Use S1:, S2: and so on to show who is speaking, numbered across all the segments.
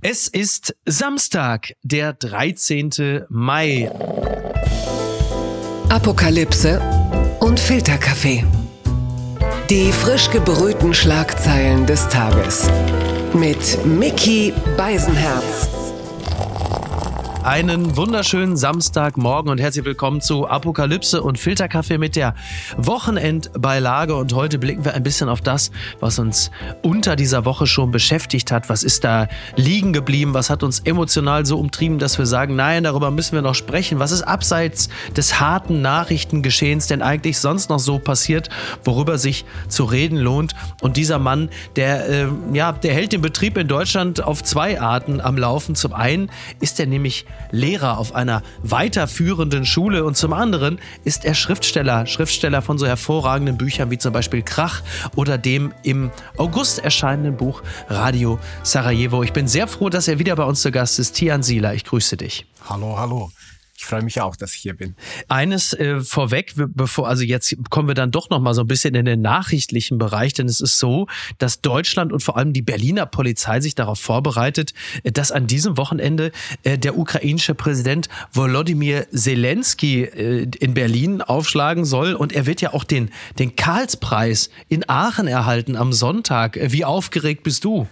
S1: Es ist Samstag, der 13. Mai.
S2: Apokalypse und Filterkaffee. Die frisch gebrühten Schlagzeilen des Tages. Mit Micky Beisenherz.
S1: Einen wunderschönen Samstagmorgen und herzlich willkommen zu Apokalypse und Filterkaffee mit der Wochenendbeilage. Und heute blicken wir ein bisschen auf das, was uns unter dieser Woche schon beschäftigt hat. Was ist da liegen geblieben? Was hat uns emotional so umtrieben, dass wir sagen, nein, darüber müssen wir noch sprechen. Was ist abseits des harten Nachrichtengeschehens denn eigentlich sonst noch so passiert, worüber sich zu reden lohnt? Und dieser Mann, der hält den Betrieb in Deutschland auf zwei Arten am Laufen. Zum einen ist er nämlich Lehrer auf einer weiterführenden Schule und zum anderen ist er Schriftsteller von so hervorragenden Büchern wie zum Beispiel Krach oder dem im August erscheinenden Buch Radio Sarajevo. Ich bin sehr froh, dass er wieder bei uns zu Gast ist. Tian Sieler, ich grüße dich.
S3: Hallo. Ich freue mich auch, dass ich hier bin.
S1: Eines vorweg, jetzt kommen wir dann doch noch mal so ein bisschen in den nachrichtlichen Bereich, denn es ist so, dass Deutschland und vor allem die Berliner Polizei sich darauf vorbereitet, dass an diesem Wochenende der ukrainische Präsident Volodymyr Zelensky in Berlin aufschlagen soll und er wird ja auch den Karlspreis in Aachen erhalten am Sonntag. Wie aufgeregt bist du?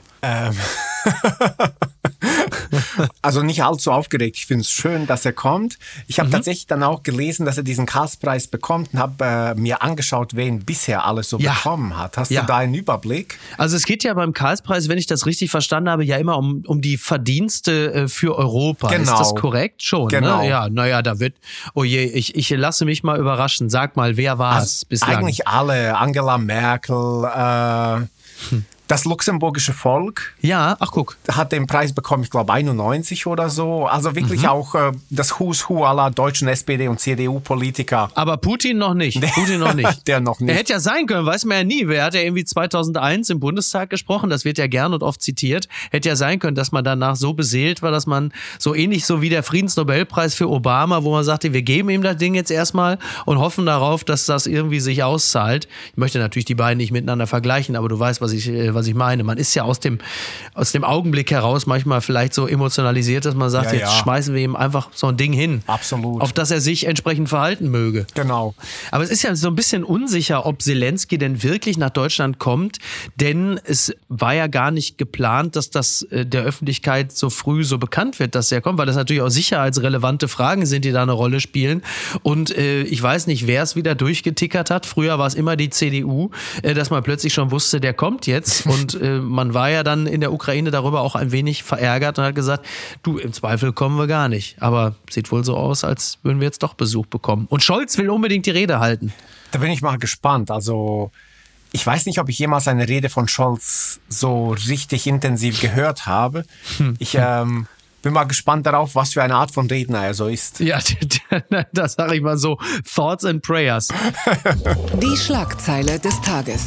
S3: Also nicht allzu aufgeregt. Ich finde es schön, dass er kommt. Ich habe tatsächlich dann auch gelesen, dass er diesen Karlspreis bekommt und habe mir angeschaut, wen bisher alles so bekommen hat. Hast du da einen Überblick?
S1: Also es geht ja beim Karlspreis, wenn ich das richtig verstanden habe, ja immer um die Verdienste für Europa.
S3: Genau.
S1: Ist das korrekt? Schon,
S3: genau.
S1: Ne? Ja, naja, da wird, oh je, ich lasse mich mal überraschen. Sag mal, wer war es bislang?
S3: Eigentlich alle. Angela Merkel, das luxemburgische Volk.
S1: Ja, ach guck.
S3: Hat den Preis bekommen, ich glaube 91 oder so. Also wirklich auch das Who's Who aller deutschen SPD- und CDU-Politiker.
S1: Aber Putin noch nicht.
S3: Der noch nicht.
S1: Er hätte ja sein können, weiß man ja nie. Wer hat ja irgendwie 2001 im Bundestag gesprochen? Das wird ja gern und oft zitiert. Hätte ja sein können, dass man danach so beseelt war, dass man so ähnlich so wie der Friedensnobelpreis für Obama, wo man sagte, wir geben ihm das Ding jetzt erstmal und hoffen darauf, dass das irgendwie sich auszahlt. Ich möchte natürlich die beiden nicht miteinander vergleichen, aber du weißt, was ich meine. Man ist ja aus dem Augenblick heraus manchmal vielleicht so emotionalisiert, dass man sagt, jetzt schmeißen wir ihm einfach so ein Ding hin.
S3: Absolut.
S1: Auf das er sich entsprechend verhalten möge.
S3: Genau.
S1: Aber es ist ja so ein bisschen unsicher, ob Zelensky denn wirklich nach Deutschland kommt, denn es war ja gar nicht geplant, dass das der Öffentlichkeit so früh so bekannt wird, dass er kommt, weil das natürlich auch sicherheitsrelevante Fragen sind, die da eine Rolle spielen. Und ich weiß nicht, wer es wieder durchgetickert hat. Früher war es immer die CDU, dass man plötzlich schon wusste, der kommt jetzt. Und man war ja dann in der Ukraine darüber auch ein wenig verärgert und hat gesagt, du, im Zweifel kommen wir gar nicht. Aber sieht wohl so aus, als würden wir jetzt doch Besuch bekommen. Und Scholz will unbedingt die Rede halten.
S3: Da bin ich mal gespannt. Also ich weiß nicht, ob ich jemals eine Rede von Scholz so richtig intensiv gehört habe. Ich bin mal gespannt darauf, was für eine Art von Redner er so ist.
S1: Ja, das sage ich mal so. Thoughts and Prayers.
S2: Die Schlagzeile des Tages.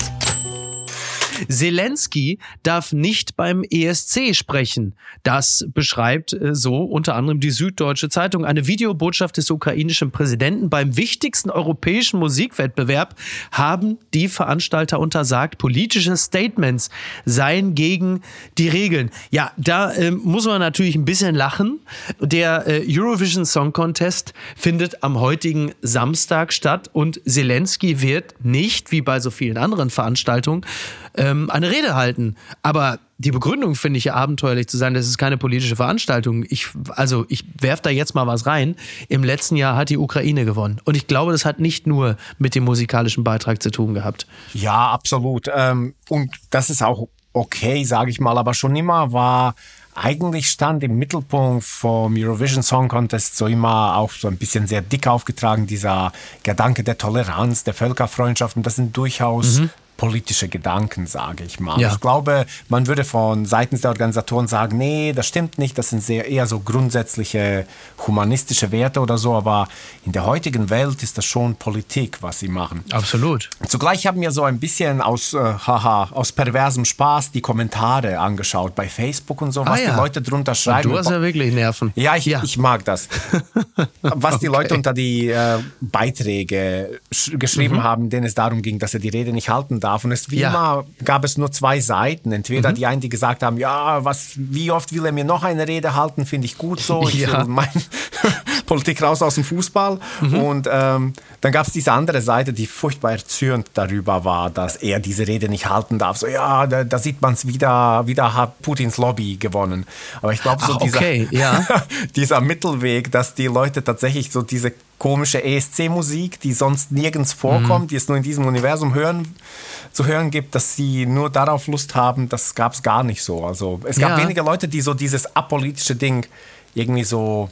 S1: Zelensky darf nicht beim ESC sprechen. Das beschreibt so unter anderem die Süddeutsche Zeitung. Eine Videobotschaft des ukrainischen Präsidenten beim wichtigsten europäischen Musikwettbewerb haben die Veranstalter untersagt. Politische Statements seien gegen die Regeln. Ja, da muss man natürlich ein bisschen lachen. Der Eurovision Song Contest findet am heutigen Samstag statt und Zelensky wird nicht, wie bei so vielen anderen Veranstaltungen, eine Rede halten. Aber die Begründung finde ich ja abenteuerlich zu sein, das ist keine politische Veranstaltung. Ich werfe da jetzt mal was rein. Im letzten Jahr hat die Ukraine gewonnen. Und ich glaube, das hat nicht nur mit dem musikalischen Beitrag zu tun gehabt.
S3: Ja, absolut. Und das ist auch okay, sage ich mal. Aber schon immer war eigentlich stand im Mittelpunkt vom Eurovision Song Contest so immer auch so ein bisschen sehr dick aufgetragen, dieser Gedanke der Toleranz, der Völkerfreundschaft. Und das sind durchaus politische Gedanken, sage ich mal. Ja. Ich glaube, man würde von seitens der Organisatoren sagen, nee, das stimmt nicht, das sind eher so grundsätzliche humanistische Werte oder so, aber in der heutigen Welt ist das schon Politik, was sie machen.
S1: Absolut.
S3: Zugleich haben wir so ein bisschen aus perversem Spaß die Kommentare angeschaut bei Facebook und so, was die Leute drunter schreiben.
S1: Und du hast ja wirklich Nerven.
S3: Ja, ich mag das. Was die Leute unter die Beiträge geschrieben haben, denen es darum ging, dass er die Rede nicht halten darf. darf. Und wie immer gab es nur zwei Seiten. Entweder die einen, die gesagt haben, ja, wie oft will er mir noch eine Rede halten, finde ich gut so. Ich will meine Politik raus aus dem Fußball. Und dann gab es diese andere Seite, die furchtbar erzürnt darüber war, dass er diese Rede nicht halten darf. So, ja, da sieht man es wieder hat Putins Lobby gewonnen. Aber ich glaube, so dieser Mittelweg, dass die Leute tatsächlich so diese komische ESC-Musik, die sonst nirgends vorkommt, die es nur in diesem Universum zu hören gibt, dass sie nur darauf Lust haben, das gab es gar nicht so. Also es gab wenige Leute, die so dieses apolitische Ding irgendwie so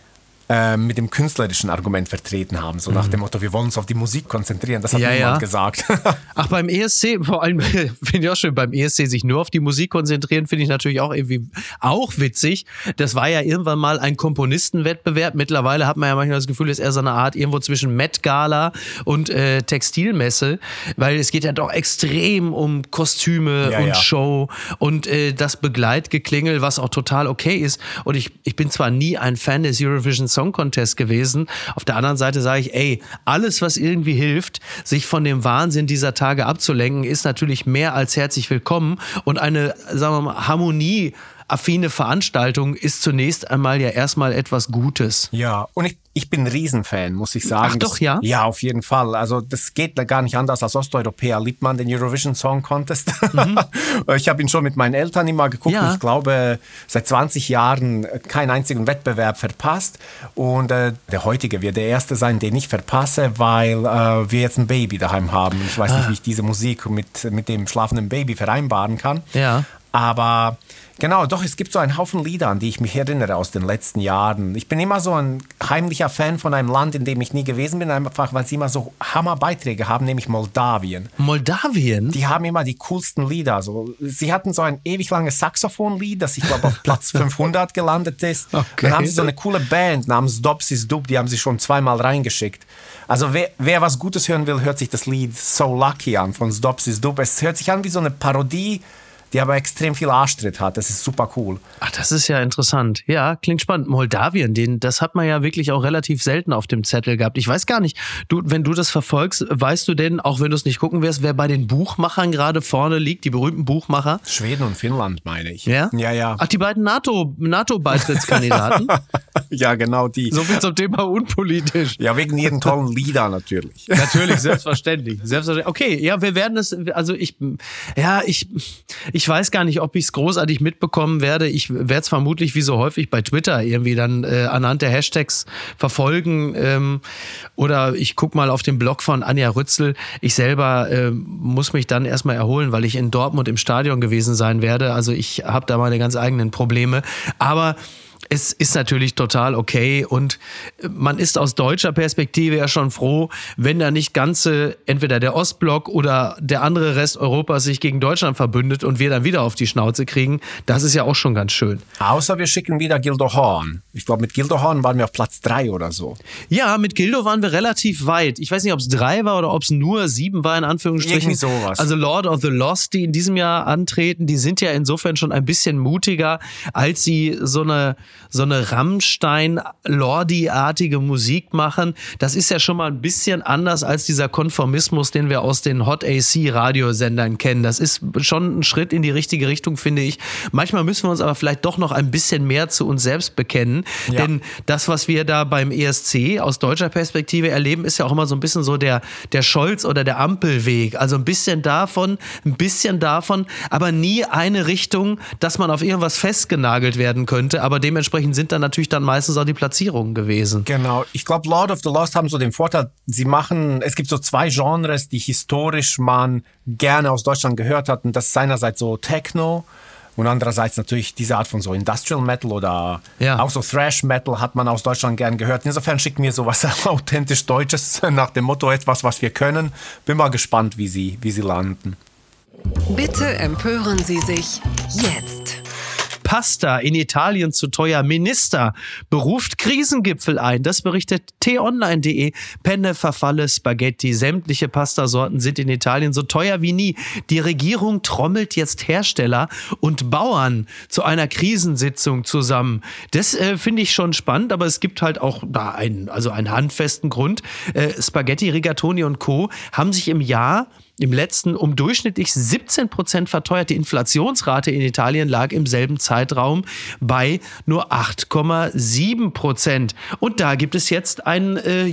S3: mit dem künstlerischen Argument vertreten haben. So nach dem Motto, wir wollen uns auf die Musik konzentrieren. Das hat niemand gesagt.
S1: Ach, beim ESC, vor allem finde ich auch schön, beim ESC sich nur auf die Musik konzentrieren, finde ich natürlich auch irgendwie auch witzig. Das war ja irgendwann mal ein Komponistenwettbewerb. Mittlerweile hat man ja manchmal das Gefühl, es ist eher so eine Art irgendwo zwischen Met Gala und Textilmesse, weil es geht ja doch extrem um Kostüme und Show und das Begleitgeklingel, was auch total okay ist. Und ich bin zwar nie ein Fan des Eurovision Song Contest gewesen. Auf der anderen Seite sage ich, alles, was irgendwie hilft, sich von dem Wahnsinn dieser Tage abzulenken, ist natürlich mehr als herzlich willkommen. Und eine, sagen wir mal, harmonieaffine Veranstaltung ist zunächst einmal ja erstmal etwas Gutes.
S3: Ja, und ich bin ein Riesenfan, muss ich sagen.
S1: Ach doch, ja?
S3: Ja, auf jeden Fall. Also das geht gar nicht anders. Als Osteuropäer liebt man den Eurovision Song Contest. Ich habe ihn schon mit meinen Eltern immer geguckt. Ja. Ich glaube, seit 20 Jahren keinen einzigen Wettbewerb verpasst. Und der heutige wird der erste sein, den ich verpasse, weil wir jetzt ein Baby daheim haben. Ich weiß nicht, wie ich diese Musik mit dem schlafenden Baby vereinbaren kann.
S1: Ja.
S3: Aber genau, doch, es gibt so einen Haufen Lieder, an die ich mich erinnere aus den letzten Jahren. Ich bin immer so ein heimlicher Fan von einem Land, in dem ich nie gewesen bin, einfach weil sie immer so Hammerbeiträge haben, nämlich Moldawien.
S1: Moldawien?
S3: Die haben immer die coolsten Lieder. Also, sie hatten so ein ewig langes Saxophonlied, das ich glaube auf Platz 500 gelandet ist. Okay. Dann haben sie so eine coole Band namens Dobsis Dub, die haben sie schon zweimal reingeschickt. Also wer was Gutes hören will, hört sich das Lied So Lucky an von Dobsis Dub. Es hört sich an wie so eine Parodie, die aber extrem viel Arschtritt hat. Das ist super cool.
S1: Ach, das ist ja interessant. Ja, klingt spannend. Moldawien, das hat man ja wirklich auch relativ selten auf dem Zettel gehabt. Ich weiß gar nicht, wenn du das verfolgst, weißt du denn, auch wenn du es nicht gucken wirst, wer bei den Buchmachern gerade vorne liegt, die berühmten Buchmacher?
S3: Schweden und Finnland, meine ich.
S1: Ja?
S3: Ja.
S1: Ach, die beiden NATO-Beitrittskandidaten?
S3: Ja, genau die.
S1: So viel zum Thema unpolitisch.
S3: Ja, wegen ihren tollen Lieder natürlich.
S1: Natürlich, selbstverständlich. Okay, ja, wir werden es, also ich weiß gar nicht, ob ich es großartig mitbekommen werde. Ich werde es vermutlich wie so häufig bei Twitter irgendwie dann anhand der Hashtags verfolgen oder ich gucke mal auf den Blog von Anja Rützel. Ich selber muss mich dann erstmal erholen, weil ich in Dortmund im Stadion gewesen sein werde. Also ich habe da meine ganz eigenen Probleme. Aber es ist natürlich total okay und man ist aus deutscher Perspektive ja schon froh, wenn da nicht entweder der Ostblock oder der andere Rest Europas sich gegen Deutschland verbündet und wir dann wieder auf die Schnauze kriegen. Das ist ja auch schon ganz schön.
S3: Außer wir schicken wieder Gildo Horn. Ich glaube, mit Gildo Horn waren wir auf Platz 3 oder so.
S1: Ja, mit Gildo waren wir relativ weit. Ich weiß nicht, ob es 3 war oder ob es nur 7 war, in Anführungsstrichen.
S3: Irgendwie sowas.
S1: Also Lord of the Lost, die in diesem Jahr antreten, die sind ja insofern schon ein bisschen mutiger, als sie so eine Rammstein-Lordi-artige Musik machen. Das ist ja schon mal ein bisschen anders als dieser Konformismus, den wir aus den Hot-AC-Radiosendern kennen. Das ist schon ein Schritt in die richtige Richtung, finde ich. Manchmal müssen wir uns aber vielleicht doch noch ein bisschen mehr zu uns selbst bekennen. Ja. Denn das, was wir da beim ESC aus deutscher Perspektive erleben, ist ja auch immer so ein bisschen so der Scholz- oder der Ampelweg. Also ein bisschen davon, aber nie eine Richtung, dass man auf irgendwas festgenagelt werden könnte. Aber dementsprechend sind dann natürlich dann meistens auch die Platzierungen gewesen.
S3: Genau. Ich glaube, Lord of the Lost haben so den Vorteil, es gibt so 2 Genres, die historisch man gerne aus Deutschland gehört hat. Und das ist einerseits so Techno und andererseits natürlich diese Art von so Industrial Metal oder auch so Thrash Metal hat man aus Deutschland gern gehört. Insofern schicken wir sowas authentisch Deutsches nach dem Motto etwas, was wir können. Bin mal gespannt, wie sie landen.
S2: Bitte empören Sie sich jetzt.
S1: Pasta in Italien zu teuer. Minister beruft Krisengipfel ein. Das berichtet t-online.de. Penne, Farfalle, Spaghetti, sämtliche Pastasorten sind in Italien so teuer wie nie. Die Regierung trommelt jetzt Hersteller und Bauern zu einer Krisensitzung zusammen. Das finde ich schon spannend, aber es gibt halt auch da einen handfesten Grund. Spaghetti, Rigatoni und Co. haben sich im Jahr im letzten um durchschnittlich 17% verteuert. Die Inflationsrate in Italien lag im selben Zeitraum bei nur 8,7%. Und da gibt es jetzt ein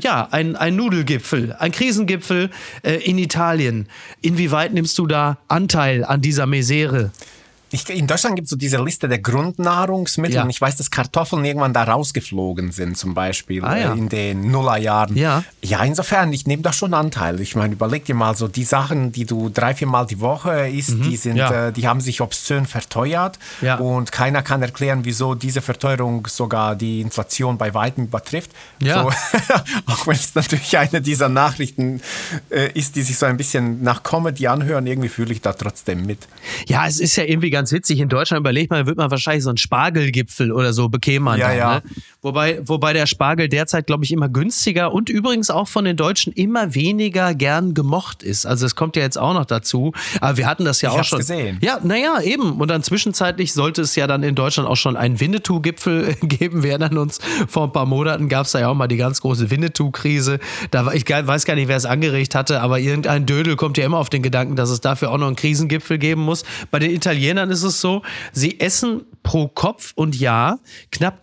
S1: Nudelgipfel, ein Krisengipfel in Italien. Inwieweit nimmst du da Anteil an dieser Misere?
S3: In Deutschland gibt es so diese Liste der Grundnahrungsmittel. Und ich weiß, dass Kartoffeln irgendwann da rausgeflogen sind, zum Beispiel in den Nullerjahren. Ja, insofern, ich nehme da schon Anteil. Ich meine, überleg dir mal so, die Sachen, die du 3-4 Mal die Woche isst, die haben sich obszön verteuert. Ja. Und keiner kann erklären, wieso diese Verteuerung sogar die Inflation bei weitem übertrifft. Ja. So, auch wenn es natürlich eine dieser Nachrichten ist, die sich so ein bisschen nach Comedy anhören, irgendwie fühle ich da trotzdem mit.
S1: Ja, es ist ja irgendwie ganz witzig. In Deutschland überlegt man, wird man wahrscheinlich so einen Spargelgipfel oder so bekämen. Ne? Wobei der Spargel derzeit, glaube ich, immer günstiger und übrigens auch von den Deutschen immer weniger gern gemocht ist. Also es kommt ja jetzt auch noch dazu. Aber wir hatten das ja auch schon. Gesehen. Ja, naja, eben. Und dann zwischenzeitlich sollte es ja dann in Deutschland auch schon einen Winnetou-Gipfel geben. Wir erinnern uns, vor ein paar Monaten gab es da ja auch mal die ganz große Winnetou-Krise. Ich weiß gar nicht, wer es angeregt hatte, aber irgendein Dödel kommt ja immer auf den Gedanken, dass es dafür auch noch einen Krisengipfel geben muss. Bei den Italienern ist es so, sie essen pro Kopf und Jahr knapp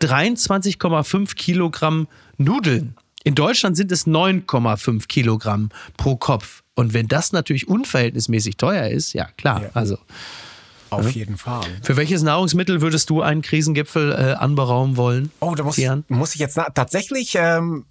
S1: 23,5 Kilogramm Nudeln. In Deutschland sind es 9,5 Kilogramm pro Kopf. Und wenn das natürlich unverhältnismäßig teuer ist, ja klar, also...
S3: Auf jeden Fall.
S1: Für welches Nahrungsmittel würdest du einen Krisengipfel anberaumen wollen?
S3: Oh, da muss ich jetzt tatsächlich, eben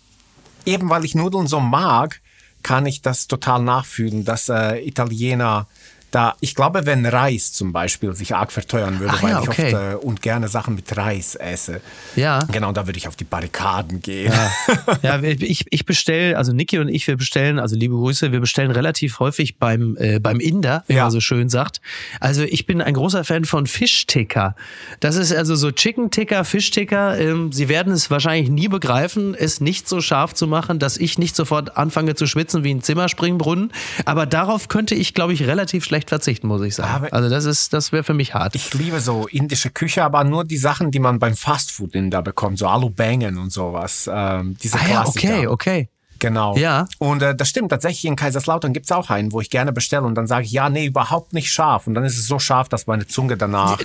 S3: weil ich Nudeln so mag, kann ich das total nachfühlen, dass Italiener da, ich glaube, wenn Reis zum Beispiel sich arg verteuern würde, weil ich oft und gerne Sachen mit Reis esse. Ja. Genau, da würde ich auf die Barrikaden gehen.
S1: Ja, ich bestelle, also Niki und ich, wir bestellen, also liebe Grüße, wir bestellen relativ häufig beim Inder, wie man so schön sagt. Also ich bin ein großer Fan von Fischticker. Das ist also so Chicken Ticker, Fischticker. Sie werden es wahrscheinlich nie begreifen, es nicht so scharf zu machen, dass ich nicht sofort anfange zu schwitzen wie ein Zimmerspringbrunnen. Aber darauf könnte ich, glaube ich, relativ schlecht verzichten, muss ich sagen. Aber also das wäre für mich hart.
S3: Ich liebe so indische Küche, aber nur die Sachen, die man beim Fastfood da bekommt, so Alu Bangen und sowas. Diese Klassiker.
S1: Ja, okay.
S3: Genau. Ja. Und das stimmt, tatsächlich in Kaiserslautern gibt es auch einen, wo ich gerne bestelle und dann sage ich, überhaupt nicht scharf. Und dann ist es so scharf, dass meine Zunge danach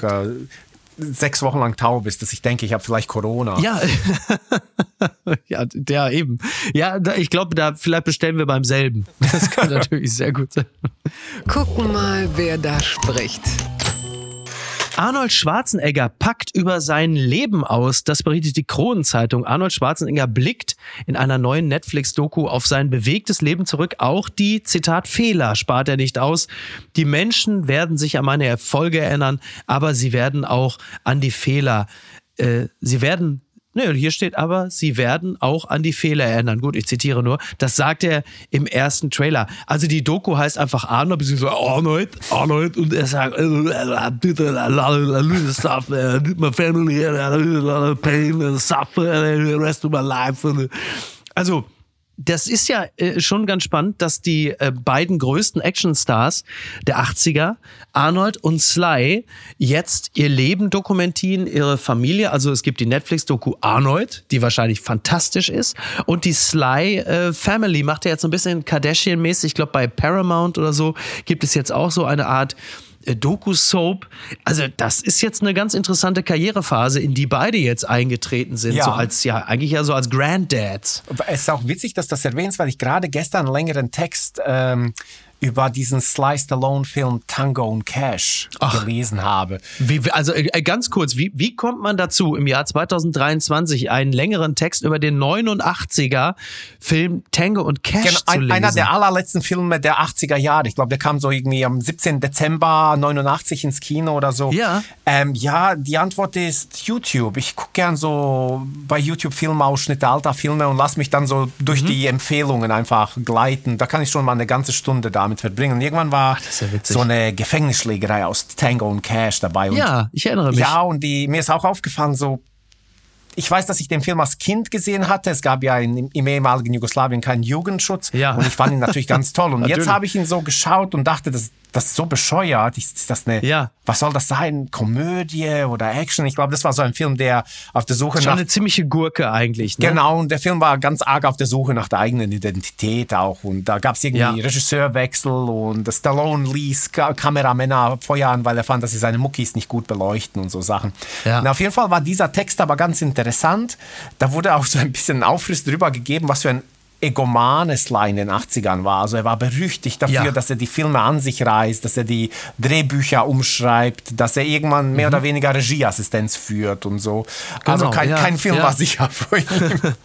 S3: 6 Wochen lang taub ist, dass ich denke, ich habe vielleicht Corona.
S1: Ja, ja, eben. Ja, ich glaube, vielleicht bestellen wir beim selben. Das kann natürlich sehr gut sein.
S2: Gucken mal, wer da spricht.
S1: Arnold Schwarzenegger packt über sein Leben aus. Das berichtet die Kronenzeitung. Arnold Schwarzenegger blickt in einer neuen Netflix-Doku auf sein bewegtes Leben zurück. Auch die, Zitat, Fehler spart er nicht aus. Die Menschen werden sich an meine Erfolge erinnern, aber sie werden auch an die Fehler. Hier steht aber, sie werden auch an die Fehler erinnern. Gut, ich zitiere nur. Das sagt er im ersten Trailer. Also die Doku heißt einfach Arnold, beziehungsweise Arnold. Und er sagt, I did a lot of stuff, my family, a lot of pain and suffer the rest of my life. Also, das ist ja schon ganz spannend, dass die beiden größten Actionstars der 80er, Arnold und Sly, jetzt ihr Leben dokumentieren, ihre Familie. Also es gibt die Netflix-Doku Arnold, die wahrscheinlich fantastisch ist. Und die Sly Family macht ja jetzt so ein bisschen Kardashian-mäßig. Ich glaube, bei Paramount oder so gibt es jetzt auch so eine Art Doku-Soap. Also das ist jetzt eine ganz interessante Karrierephase, in die beide jetzt eingetreten sind, so als als Granddads.
S3: Es ist auch witzig, dass das erwähnst, weil ich gerade gestern einen längeren Text über diesen Sly Stallone-Film Tango und Cash gelesen habe.
S1: Ganz kurz, wie kommt man dazu, im Jahr 2023 einen längeren Text über den 89er-Film Tango und Cash zu lesen?
S3: Einer der allerletzten Filme der 80er Jahre. Ich glaube, der kam so irgendwie am 17. Dezember 89 ins Kino oder so. Ja. Die Antwort ist YouTube. Ich gucke gern so bei YouTube Filmausschnitte, alter Filme und lass mich dann so durch die Empfehlungen einfach gleiten. Da kann ich schon mal eine ganze Stunde damit verbringen. Und irgendwann war so eine Gefängnisschlägerei aus Tango und Cash dabei. Und
S1: ich erinnere mich.
S3: Ja, und mir ist auch aufgefallen, so, ich weiß, dass ich den Film als Kind gesehen hatte. Es gab ja im ehemaligen Jugoslawien keinen Jugendschutz. Ja. Und ich fand ihn natürlich ganz toll. Und jetzt habe ich ihn so geschaut und dachte, das ist so bescheuert. Ist das was soll das sein? Komödie oder Action? Ich glaube, das war so ein Film, der auf der Suche
S1: nach... Schon eine ziemliche Gurke eigentlich, ne?
S3: Genau, und der Film war ganz arg auf der Suche nach der eigenen Identität auch. Und da gab es irgendwie Regisseurwechsel und Stallone ließ Kameramänner feuern, weil er fand, dass sie seine Muckis nicht gut beleuchten und so Sachen. Ja. Und auf jeden Fall war dieser Text aber ganz interessant. Da wurde auch so ein bisschen Aufriss drüber gegeben, was für ein egomanes Sly in den 80ern war. Also er war berüchtigt dafür, dass er die Filme an sich reißt, dass er die Drehbücher umschreibt, dass er irgendwann mehr oder weniger Regieassistenz führt und so. Genau, also kein Film war sicher für ihn.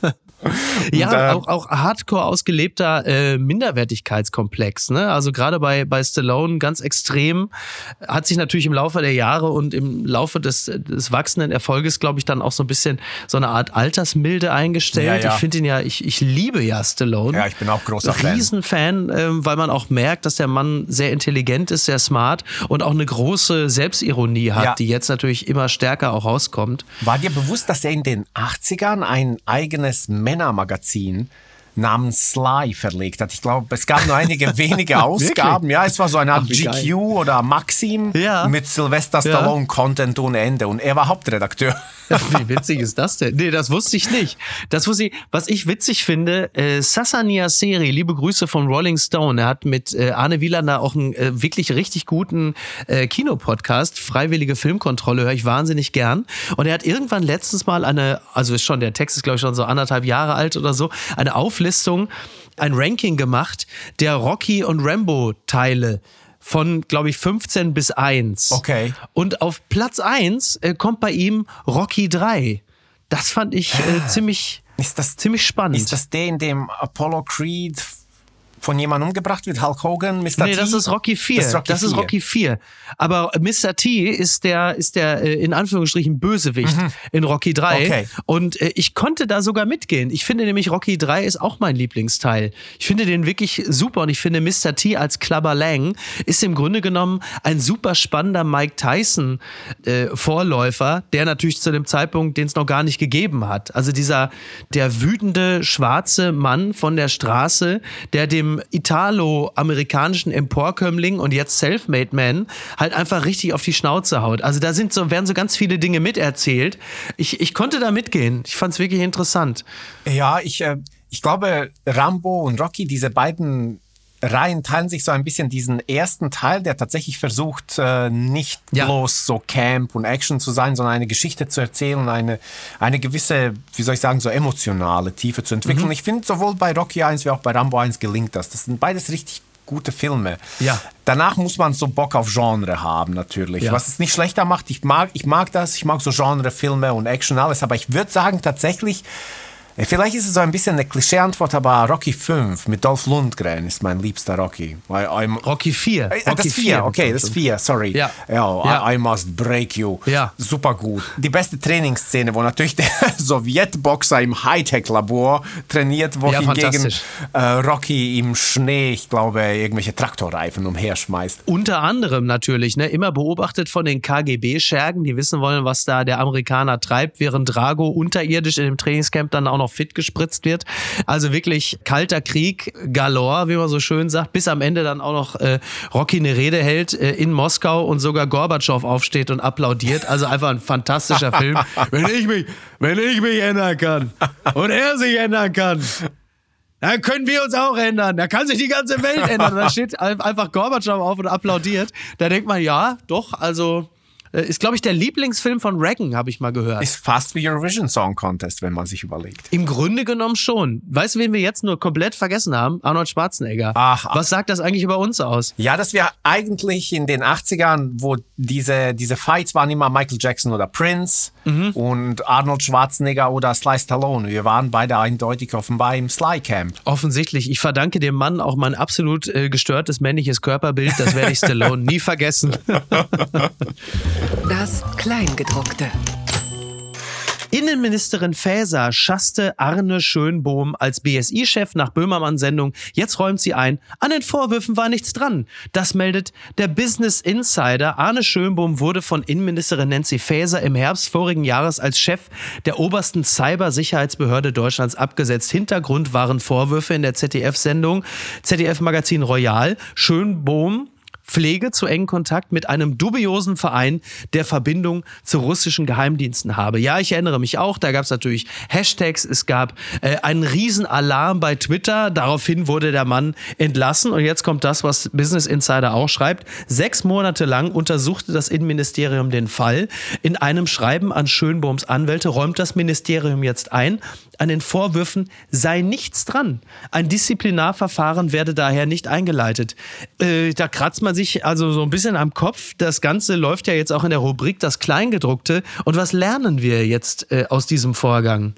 S1: Ja, auch hardcore ausgelebter Minderwertigkeitskomplex, ne? Also gerade bei Stallone ganz extrem, hat sich natürlich im Laufe der Jahre und im Laufe des wachsenden Erfolges, glaube ich, dann auch so ein bisschen so eine Art Altersmilde eingestellt. Ja. Ich finde ihn ich liebe ja Stallone.
S3: Ja, ich bin auch großer
S1: Riesenfan, weil man auch merkt, dass der Mann sehr intelligent ist, sehr smart und auch eine große Selbstironie hat, die jetzt natürlich immer stärker auch rauskommt.
S3: War dir bewusst, dass er in den 80ern ein eigenes Männermagazin namens Sly verlegt hat? Ich glaube, es gab nur einige wenige Ausgaben. Ja, es war so eine Art GQ oder Maxim mit Sylvester Stallone Content ohne Ende. Und er war Hauptredakteur.
S1: Wie witzig ist das denn? Nee, das wusste ich nicht. Was ich witzig finde, Sasa Niaseri, liebe Grüße von Rolling Stone. Er hat mit Arne Wielander auch einen wirklich richtig guten Kinopodcast, Freiwillige Filmkontrolle, höre ich wahnsinnig gern. Und er hat irgendwann letztens mal der Text ist glaube ich schon so 1,5 Jahre alt oder so, eine Auflistung, ein Ranking gemacht der Rocky und Rambo Teile. Von, glaube ich, 15 bis 1.
S3: Okay.
S1: Und auf Platz 1 kommt bei ihm Rocky 3. Das fand ich ziemlich spannend.
S3: Ist das der, in dem Apollo Creed von jemandem umgebracht wird? Hulk Hogan, Mr. T?
S1: Nee, das ist Rocky 4. Das ist Rocky 4. Aber Mr. T ist der in Anführungsstrichen Bösewicht in Rocky 3. Okay. Und ich konnte da sogar mitgehen. Ich finde nämlich Rocky 3 ist auch mein Lieblingsteil. Ich finde den wirklich super und ich finde Mr. T als Clubber Lang ist im Grunde genommen ein super spannender Mike Tyson Vorläufer, der natürlich zu dem Zeitpunkt, den es noch gar nicht gegeben hat. Also der wütende schwarze Mann von der Straße, der dem italo-amerikanischen Emporkömmling und jetzt Selfmade Man halt einfach richtig auf die Schnauze haut. Also da werden so ganz viele Dinge miterzählt. Ich konnte da mitgehen. Ich fand es wirklich interessant.
S3: Ja, ich glaube, Rambo und Rocky, diese beiden Reihen teilen sich so ein bisschen diesen ersten Teil, der tatsächlich versucht, nicht bloß so Camp und Action zu sein, sondern eine Geschichte zu erzählen und eine gewisse, wie soll ich sagen, so emotionale Tiefe zu entwickeln. Ich finde, sowohl bei Rocky 1 wie auch bei Rambo 1 gelingt das. Das sind beides richtig gute Filme. Ja. Danach muss man so Bock auf Genre haben, natürlich. Ja. Was es nicht schlechter macht, ich mag das, ich mag so Genrefilme und Action, alles, aber ich würde sagen, tatsächlich, vielleicht ist es so ein bisschen eine Klischee-Antwort, aber Rocky 5 mit Dolph Lundgren ist mein liebster Rocky.
S1: Rocky 4.
S3: Das ist 4, okay, das ist 4, sorry. Ja. I must break you. Ja. Super gut. Die beste Trainingsszene, wo natürlich der Sowjetboxer im Hightech-Labor trainiert, wo hingegen Rocky im Schnee, ich glaube, irgendwelche Traktorreifen umherschmeißt.
S1: Unter anderem natürlich, ne, immer beobachtet von den KGB-Schergen, die wissen wollen, was da der Amerikaner treibt, während Drago unterirdisch in dem Trainingscamp dann auch noch fit gespritzt wird. Also wirklich kalter Krieg galore, wie man so schön sagt, bis am Ende dann auch noch Rocky eine Rede hält in Moskau und sogar Gorbatschow aufsteht und applaudiert. Also einfach ein fantastischer Film. Wenn ich mich ändern kann und er sich ändern kann, dann können wir uns auch ändern. Da kann sich die ganze Welt ändern. Da steht einfach Gorbatschow auf und applaudiert. Da denkt man, ja, doch, also ist, glaube ich, der Lieblingsfilm von Reagan, habe ich mal gehört.
S3: Ist fast wie Eurovision Song Contest, wenn man sich überlegt.
S1: Im Grunde genommen schon. Weißt du, wen wir jetzt nur komplett vergessen haben? Arnold Schwarzenegger. Was sagt das eigentlich über uns aus?
S3: Ja, dass wir eigentlich in den 80ern, wo diese Fights waren immer Michael Jackson oder Prince und Arnold Schwarzenegger oder Sly Stallone. Wir waren beide eindeutig offenbar im Sly Camp.
S1: Offensichtlich. Ich verdanke dem Mann auch mein absolut gestörtes männliches Körperbild. Das werde ich Stallone nie vergessen.
S2: Das Kleingedruckte.
S1: Innenministerin Faeser schasste Arne Schönbohm als BSI-Chef nach Böhmermann-Sendung. Jetzt räumt sie ein, an den Vorwürfen war nichts dran. Das meldet der Business Insider. Arne Schönbohm wurde von Innenministerin Nancy Faeser im Herbst vorigen Jahres als Chef der obersten Cybersicherheitsbehörde Deutschlands abgesetzt. Hintergrund waren Vorwürfe in der ZDF-Sendung ZDF-Magazin Royal. Schönbohm pflege zu engen Kontakt mit einem dubiosen Verein, der Verbindung zu russischen Geheimdiensten habe. Ja, ich erinnere mich auch, da gab es natürlich Hashtags, es gab einen Riesenalarm bei Twitter, daraufhin wurde der Mann entlassen und jetzt kommt das, was Business Insider auch schreibt. 6 Monate lang untersuchte das Innenministerium den Fall. In einem Schreiben an Schönbohms Anwälte räumt das Ministerium jetzt ein, an den Vorwürfen sei nichts dran. Ein Disziplinarverfahren werde daher nicht eingeleitet. Da kratzt man sich also so ein bisschen am Kopf. Das Ganze läuft ja jetzt auch in der Rubrik Das Kleingedruckte. Und was lernen wir jetzt aus diesem Vorgang?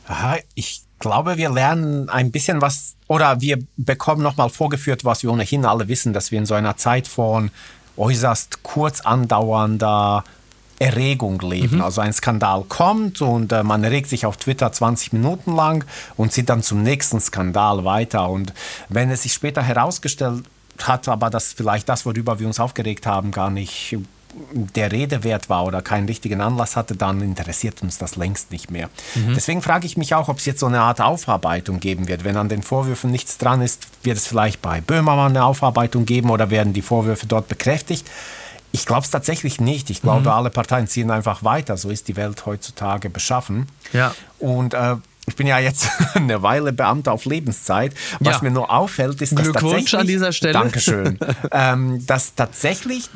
S3: Ich glaube, wir lernen ein bisschen was, oder wir bekommen nochmal vorgeführt, was wir ohnehin alle wissen, dass wir in so einer Zeit von äußerst kurz andauernder Erregung leben. Also ein Skandal kommt und man regt sich auf Twitter 20 Minuten lang und zieht dann zum nächsten Skandal weiter. Und wenn es sich später herausgestellt hat, aber dass vielleicht das, worüber wir uns aufgeregt haben, gar nicht der Rede wert war oder keinen richtigen Anlass hatte, dann interessiert uns das längst nicht mehr. Deswegen frage ich mich auch, ob es jetzt so eine Art Aufarbeitung geben wird. Wenn an den Vorwürfen nichts dran ist, wird es vielleicht bei Böhmermann eine Aufarbeitung geben oder werden die Vorwürfe dort bekräftigt? Ich glaube es tatsächlich nicht. Ich glaube, alle Parteien ziehen einfach weiter. So ist die Welt heutzutage beschaffen.
S1: Ja.
S3: Und ich bin ja jetzt eine Weile Beamter auf Lebenszeit. Was mir nur auffällt, ist, dass
S1: Glückwunsch
S3: tatsächlich...
S1: an dieser Stelle.
S3: Dankeschön. Dass tatsächlich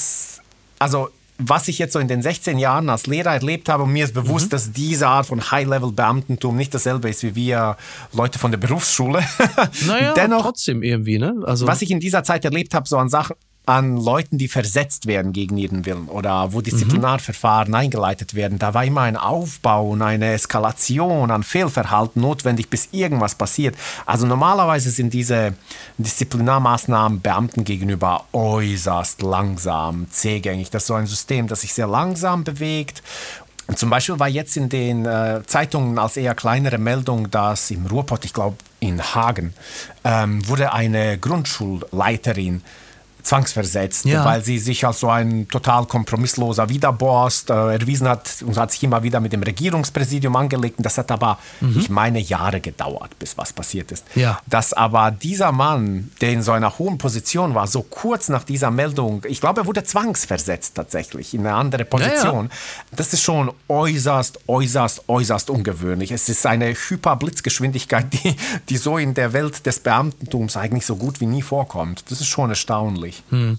S3: also was ich jetzt so in den 16 Jahren als Lehrer erlebt habe, und mir ist bewusst, dass diese Art von High-Level-Beamtentum nicht dasselbe ist wie wir Leute von der Berufsschule.
S1: Naja,
S3: Dennoch,
S1: trotzdem irgendwie, ne? Also
S3: was ich in dieser Zeit erlebt habe, so an Sachen, an Leuten, die versetzt werden gegen ihren Willen oder wo Disziplinarverfahren eingeleitet werden. Da war immer ein Aufbau und eine Eskalation an Fehlverhalten notwendig, bis irgendwas passiert. Also normalerweise sind diese Disziplinarmaßnahmen Beamten gegenüber äußerst langsam, zähgängig. Das ist so ein System, das sich sehr langsam bewegt. Und zum Beispiel war jetzt in den Zeitungen als eher kleinere Meldung, dass im Ruhrpott, ich glaube in Hagen, wurde eine Grundschulleiterin zwangsversetzt, weil sie sich als so ein total kompromissloser Widerborst erwiesen hat und hat sich immer wieder mit dem Regierungspräsidium angelegt. Und das hat aber, ich meine, Jahre gedauert, bis was passiert ist.
S1: Ja.
S3: Dass aber dieser Mann, der in so einer hohen Position war, so kurz nach dieser Meldung, ich glaube, er wurde zwangsversetzt tatsächlich in eine andere Position. Ja. Das ist schon äußerst ungewöhnlich. Es ist eine Hyperblitzgeschwindigkeit, die so in der Welt des Beamtentums eigentlich so gut wie nie vorkommt. Das ist schon erstaunlich.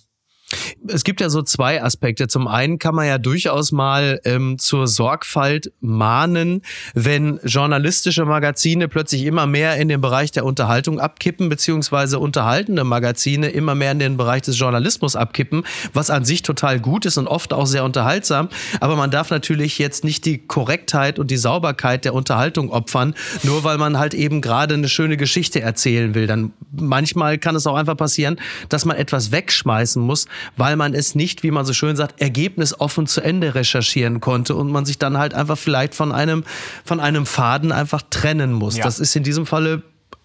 S1: Es gibt ja so 2 Aspekte. Zum einen kann man ja durchaus mal zur Sorgfalt mahnen, wenn journalistische Magazine plötzlich immer mehr in den Bereich der Unterhaltung abkippen, beziehungsweise unterhaltende Magazine immer mehr in den Bereich des Journalismus abkippen, was an sich total gut ist und oft auch sehr unterhaltsam. Aber man darf natürlich jetzt nicht die Korrektheit und die Sauberkeit der Unterhaltung opfern, nur weil man halt eben gerade eine schöne Geschichte erzählen will. Dann manchmal kann es auch einfach passieren, dass man etwas wegschmeißen muss, weil man es nicht, wie man so schön sagt, ergebnisoffen zu Ende recherchieren konnte und man sich dann halt einfach vielleicht von einem Faden einfach trennen muss. Ja. Das ist in diesem Falle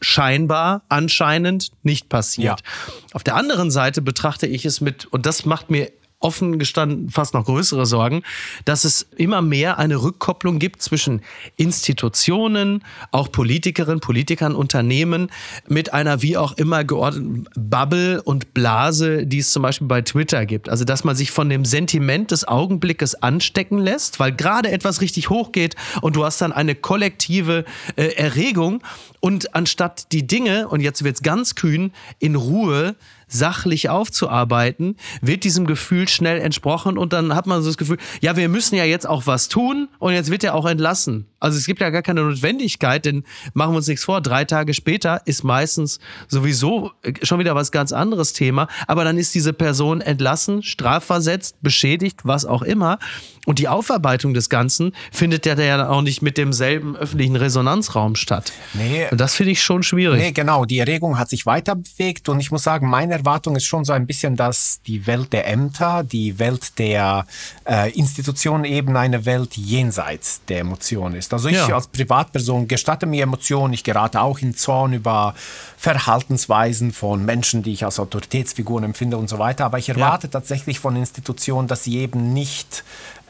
S1: anscheinend nicht passiert. Ja. Auf der anderen Seite betrachte ich es und das macht mir offen gestanden fast noch größere Sorgen, dass es immer mehr eine Rückkopplung gibt zwischen Institutionen, auch Politikern, Unternehmen mit einer wie auch immer geordneten Bubble und Blase, die es zum Beispiel bei Twitter gibt. Also dass man sich von dem Sentiment des Augenblickes anstecken lässt, weil gerade etwas richtig hoch geht und du hast dann eine kollektive Erregung und anstatt die Dinge, und jetzt wird's ganz kühn, in Ruhe sachlich aufzuarbeiten, wird diesem Gefühl schnell entsprochen und dann hat man so das Gefühl, ja, wir müssen ja jetzt auch was tun und jetzt wird er auch entlassen. Also es gibt ja gar keine Notwendigkeit, denn machen wir uns nichts vor, 3 Tage später ist meistens sowieso schon wieder was ganz anderes Thema, aber dann ist diese Person entlassen, strafversetzt, beschädigt, was auch immer. Und die Aufarbeitung des Ganzen findet ja dann auch nicht mit demselben öffentlichen Resonanzraum statt. Nee. Und das finde ich schon schwierig.
S3: Nee, genau. Die Erregung hat sich weiter bewegt und ich muss sagen, meine Erwartung ist schon so ein bisschen, dass die Welt der Ämter, die Welt der Institutionen eben eine Welt jenseits der Emotion ist. Also ich als Privatperson gestatte mir Emotionen, ich gerate auch in Zorn über Verhaltensweisen von Menschen, die ich als Autoritätsfiguren empfinde und so weiter. Aber ich erwarte tatsächlich von Institutionen, dass sie eben nicht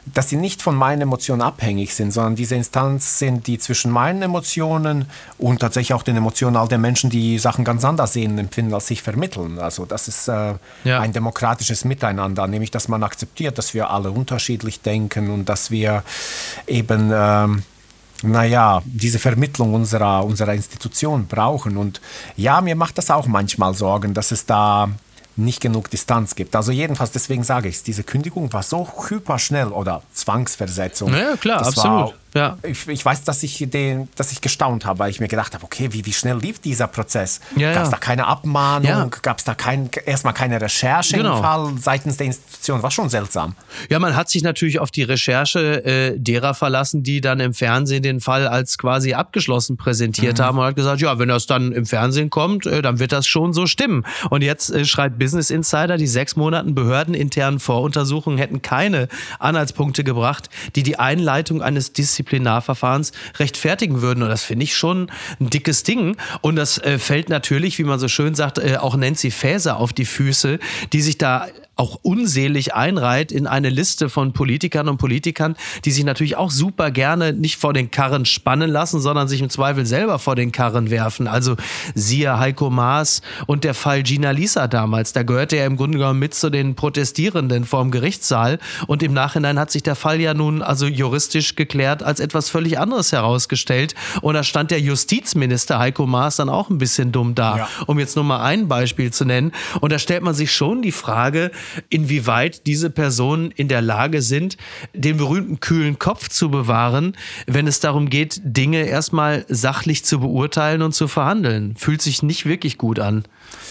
S3: dass sie nicht von meinen Emotionen abhängig sind, sondern diese Instanz sind, die zwischen meinen Emotionen und tatsächlich auch den Emotionen all der Menschen, die Sachen ganz anders sehen, empfinden, als sich vermitteln. Also das ist ein demokratisches Miteinander, nämlich dass man akzeptiert, dass wir alle unterschiedlich denken und dass wir eben diese Vermittlung unserer Institution brauchen. Und ja, mir macht das auch manchmal Sorgen, dass es da nicht genug Distanz gibt. Also jedenfalls, deswegen sage ich es, diese Kündigung war so hyperschnell oder Zwangsversetzung.
S1: Ja, klar, das absolut. Ja.
S3: Ich weiß, dass ich gestaunt habe, weil ich mir gedacht habe, okay, wie schnell lief dieser Prozess?
S1: Ja,
S3: gab es da keine Abmahnung?
S1: Ja.
S3: Gab es da erstmal keine Recherche im Fall seitens der Institution? War schon seltsam.
S1: Ja, man hat sich natürlich auf die Recherche derer verlassen, die dann im Fernsehen den Fall als quasi abgeschlossen präsentiert haben und hat gesagt, ja, wenn das dann im Fernsehen kommt, dann wird das schon so stimmen. Und jetzt schreibt Business Insider, die 6 Monaten behördeninternen Voruntersuchungen hätten keine Anhaltspunkte gebracht, die die Einleitung eines Disziplinarverfahrens rechtfertigen würden. Und das finde ich schon ein dickes Ding. Und das fällt natürlich, wie man so schön sagt, auch Nancy Faeser auf die Füße, die sich da auch unselig einreiht in eine Liste von Politikern und Politikern, die sich natürlich auch super gerne nicht vor den Karren spannen lassen, sondern sich im Zweifel selber vor den Karren werfen. Also siehe Heiko Maas und der Fall Gina Lisa damals. Da gehörte er im Grunde genommen mit zu den Protestierenden vorm Gerichtssaal. Und im Nachhinein hat sich der Fall ja nun also juristisch geklärt als etwas völlig anderes herausgestellt. Und da stand der Justizminister Heiko Maas dann auch ein bisschen dumm da, um jetzt nur mal ein Beispiel zu nennen. Und da stellt man sich schon die Frage, inwieweit diese Personen in der Lage sind, den berühmten kühlen Kopf zu bewahren, wenn es darum geht, Dinge erstmal sachlich zu beurteilen und zu verhandeln. Fühlt sich nicht wirklich gut an.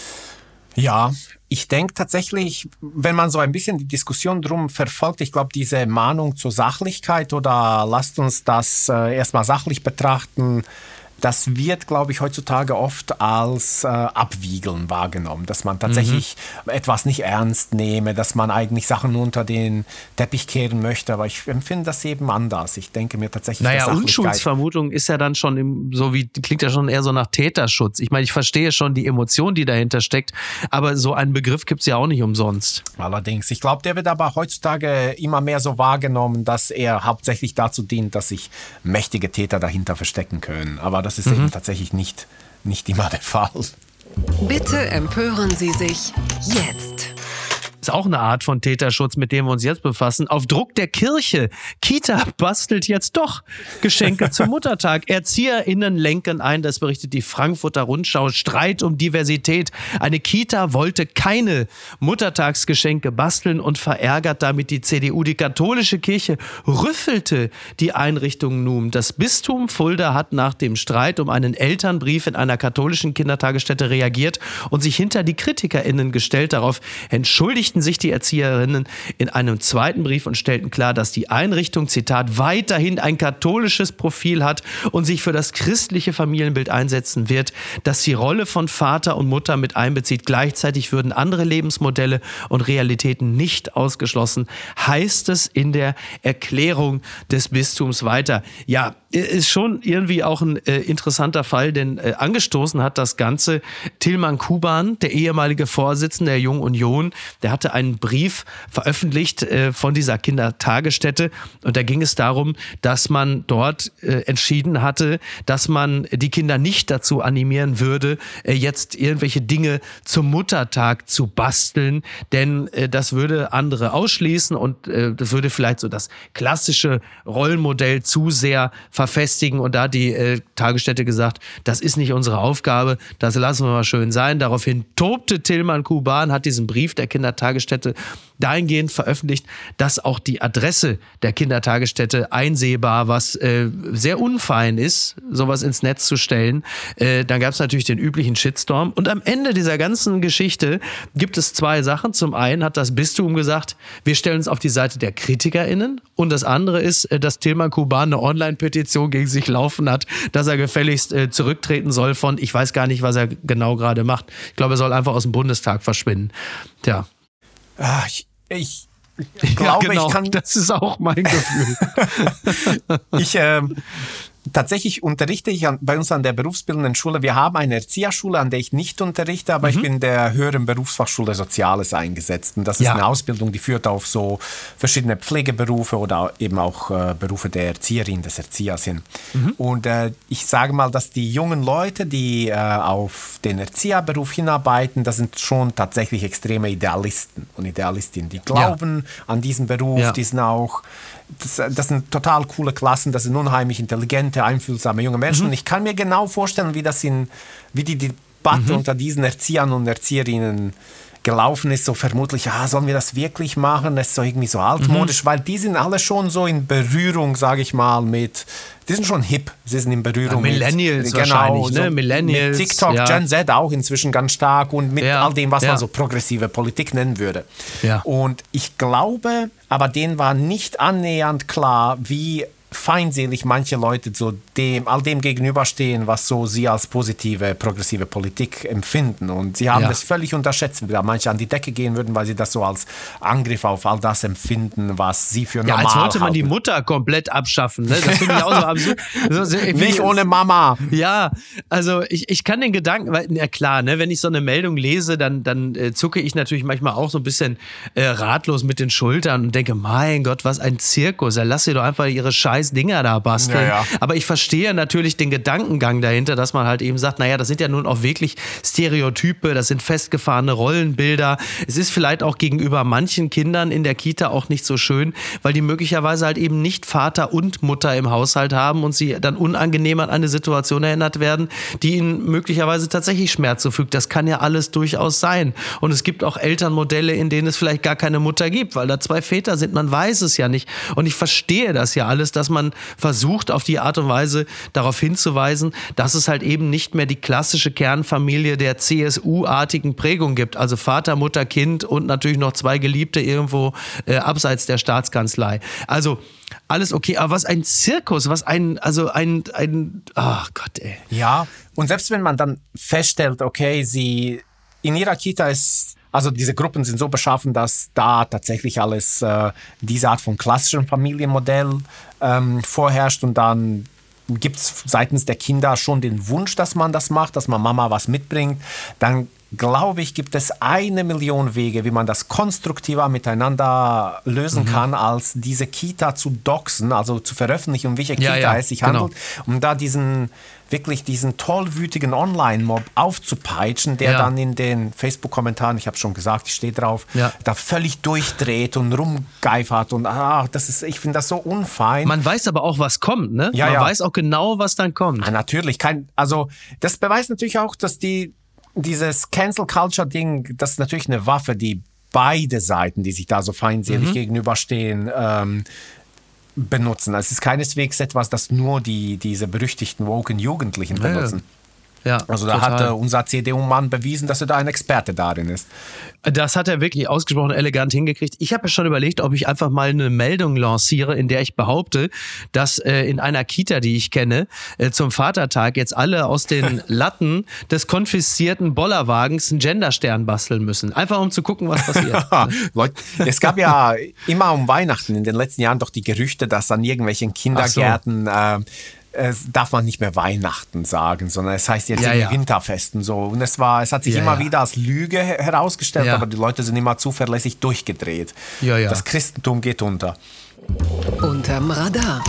S3: Ja, ich denke tatsächlich, wenn man so ein bisschen die Diskussion drum verfolgt, ich glaube, diese Mahnung zur Sachlichkeit oder lasst uns das erstmal sachlich betrachten, das wird, glaube ich, heutzutage oft als Abwiegeln wahrgenommen, dass man tatsächlich etwas nicht ernst nehme, dass man eigentlich Sachen unter den Teppich kehren möchte, aber ich empfinde das eben anders. Ich denke mir tatsächlich,
S1: Unschuldsvermutung ist ja dann schon klingt ja schon eher so nach Täterschutz. Ich meine, ich verstehe schon die Emotion, die dahinter steckt, aber so einen Begriff gibt es ja auch nicht umsonst.
S3: Allerdings, ich glaube, der wird aber heutzutage immer mehr so wahrgenommen, dass er hauptsächlich dazu dient, dass sich mächtige Täter dahinter verstecken können. Aber das ist eben tatsächlich nicht immer der Fall.
S2: Bitte empören Sie sich jetzt.
S1: Ist auch eine Art von Täterschutz, mit dem wir uns jetzt befassen. Auf Druck der Kirche. Kita bastelt jetzt doch Geschenke zum Muttertag. ErzieherInnen lenken ein, das berichtet die Frankfurter Rundschau. Streit um Diversität. Eine Kita wollte keine Muttertagsgeschenke basteln und verärgert damit die CDU. Die katholische Kirche rüffelte die Einrichtung nun. Das Bistum Fulda hat nach dem Streit um einen Elternbrief in einer katholischen Kindertagesstätte reagiert und sich hinter die KritikerInnen gestellt. Darauf entschuldigt sich die Erzieherinnen in einem zweiten Brief und stellten klar, dass die Einrichtung, Zitat, weiterhin ein katholisches Profil hat und sich für das christliche Familienbild einsetzen wird, das die Rolle von Vater und Mutter mit einbezieht. Gleichzeitig würden andere Lebensmodelle und Realitäten nicht ausgeschlossen, heißt es in der Erklärung des Bistums weiter. Ja, ist schon irgendwie auch ein interessanter Fall, denn angestoßen hat das Ganze Tilman Kuban, der ehemalige Vorsitzende der Jungen Union. Der hatte einen Brief veröffentlicht von dieser Kindertagesstätte und da ging es darum, dass man dort entschieden hatte, dass man die Kinder nicht dazu animieren würde, jetzt irgendwelche Dinge zum Muttertag zu basteln, denn das würde andere ausschließen und das würde vielleicht so das klassische Rollenmodell zu sehr verfestigen. Und da hat die Tagesstätte gesagt, das ist nicht unsere Aufgabe, das lassen wir mal schön sein. Daraufhin tobte Tilman Kuban, hat diesen Brief der Kindertagesstätte dahingehend veröffentlicht, dass auch die Adresse der Kindertagesstätte einsehbar, was sehr unfein ist, sowas ins Netz zu stellen. Dann gab es natürlich den üblichen Shitstorm. Und am Ende dieser ganzen Geschichte gibt es 2 Sachen. Zum einen hat das Bistum gesagt, wir stellen uns auf die Seite der KritikerInnen. Und das andere ist, dass Tilman Kuban eine Online-Petition gegen sich laufen hat, dass er gefälligst zurücktreten soll von, ich weiß gar nicht, was er genau gerade macht. Ich glaube, er soll einfach aus dem Bundestag verschwinden. Tja.
S3: Ich glaube,
S1: ja, genau.
S3: ich kann...
S1: Das ist auch mein Gefühl.
S3: tatsächlich unterrichte ich bei uns an der berufsbildenden Schule. Wir haben eine Erzieherschule, an der ich nicht unterrichte, aber ich bin in der höheren Berufsfachschule Soziales eingesetzt. Und das ist eine Ausbildung, die führt auf so verschiedene Pflegeberufe oder eben auch Berufe der Erzieherin, des Erziehers hin. Und ich sage mal, dass die jungen Leute, die auf den Erzieherberuf hinarbeiten, das sind schon tatsächlich extreme Idealisten und Idealistinnen. Die glauben an diesen Beruf, die sind auch... Das sind total coole Klassen, das sind unheimlich intelligente, einfühlsame junge Menschen. Und ich kann mir genau vorstellen, wie die Debatte unter diesen Erziehern und Erzieherinnen gelaufen ist, so vermutlich, sollen wir das wirklich machen? Das ist so irgendwie so altmodisch, weil die sind alle schon so in Berührung, sage ich mal, die sind schon hip, sie sind in Berührung
S1: Millennials wahrscheinlich, ne?
S3: So
S1: Millennials.
S3: Mit TikTok, Gen Z auch inzwischen ganz stark und mit all dem, was man so progressive Politik nennen würde. Ja. Und ich glaube, aber denen war nicht annähernd klar, wie feindselig manche Leute so all dem gegenüberstehen, was so sie als positive, progressive Politik empfinden. Und sie haben das völlig unterschätzt, wie da manche an die Decke gehen würden, weil sie das so als Angriff auf all das empfinden, was sie für normal
S1: als wollte man
S3: halten.
S1: Die Mutter komplett abschaffen. Ne? Das finde ich auch so absurd.
S3: Nicht ohne Mama.
S1: Ja, also ich kann den Gedanken, weil, ja klar, ne, wenn ich so eine Meldung lese, dann zucke ich natürlich manchmal auch so ein bisschen ratlos mit den Schultern und denke, mein Gott, was ein Zirkus. Ja, lass sie doch einfach ihre scheiß Dinger da basteln. Ja. Aber ich verstehe natürlich den Gedankengang dahinter, dass man halt eben sagt, naja, das sind ja nun auch wirklich Stereotype, das sind festgefahrene Rollenbilder. Es ist vielleicht auch gegenüber manchen Kindern in der Kita auch nicht so schön, weil die möglicherweise halt eben nicht Vater und Mutter im Haushalt haben und sie dann unangenehm an eine Situation erinnert werden, die ihnen möglicherweise tatsächlich Schmerz zufügt. Das kann ja alles durchaus sein. Und es gibt auch Elternmodelle, in denen es vielleicht gar keine Mutter gibt, weil da 2 Väter sind. Man weiß es ja nicht. Und ich verstehe das ja alles, dass man versucht, auf die Art und Weise darauf hinzuweisen, dass es halt eben nicht mehr die klassische Kernfamilie der CSU-artigen Prägung gibt. Also Vater, Mutter, Kind und natürlich noch 2 Geliebte irgendwo abseits der Staatskanzlei. Also alles okay, aber was ein Zirkus, ach Gott, ey. Ja,
S3: und selbst wenn man dann feststellt, okay, in ihrer Kita also diese Gruppen sind so beschaffen, dass da tatsächlich alles diese Art von klassischem Familienmodell vorherrscht und dann gibt es seitens der Kinder schon den Wunsch, dass man das macht, dass man Mama was mitbringt, dann glaube ich, gibt es 1 Million Wege, wie man das konstruktiver miteinander lösen kann, als diese Kita zu doxen, also zu veröffentlichen, um welche Kita es sich handelt, um da diesen tollwütigen Online-Mob aufzupeitschen, der dann in den Facebook-Kommentaren, ich habe schon gesagt, ich stehe drauf, da völlig durchdreht und rumgeifert und ich finde das so unfein.
S1: Man weiß aber auch, was kommt, ne? Man weiß auch genau, was dann kommt.
S3: Natürlich, das beweist natürlich auch, dass dieses Cancel-Culture-Ding, das ist natürlich eine Waffe, die beide Seiten, die sich da so feindselig gegenüberstehen, benutzen. Es ist keineswegs etwas, das nur diese berüchtigten woken Jugendlichen benutzen.
S1: Ja,
S3: also da hat unser CDU-Mann bewiesen, dass er da ein Experte darin ist.
S1: Das hat er wirklich ausgesprochen elegant hingekriegt. Ich habe ja schon überlegt, ob ich einfach mal eine Meldung lanciere, in der ich behaupte, dass in einer Kita, die ich kenne, zum Vatertag jetzt alle aus den Latten des konfiszierten Bollerwagens einen Genderstern basteln müssen. Einfach um zu gucken, was passiert.
S3: Leute, es gab ja immer um Weihnachten in den letzten Jahren doch die Gerüchte, dass an irgendwelchen Kindergärten darf man nicht mehr Weihnachten sagen, sondern es heißt jetzt irgendwie Winterfesten so. Und es hat sich immer wieder als Lüge herausgestellt, aber die Leute sind immer zuverlässig durchgedreht. Das Christentum geht unter.
S2: Unterm Radar.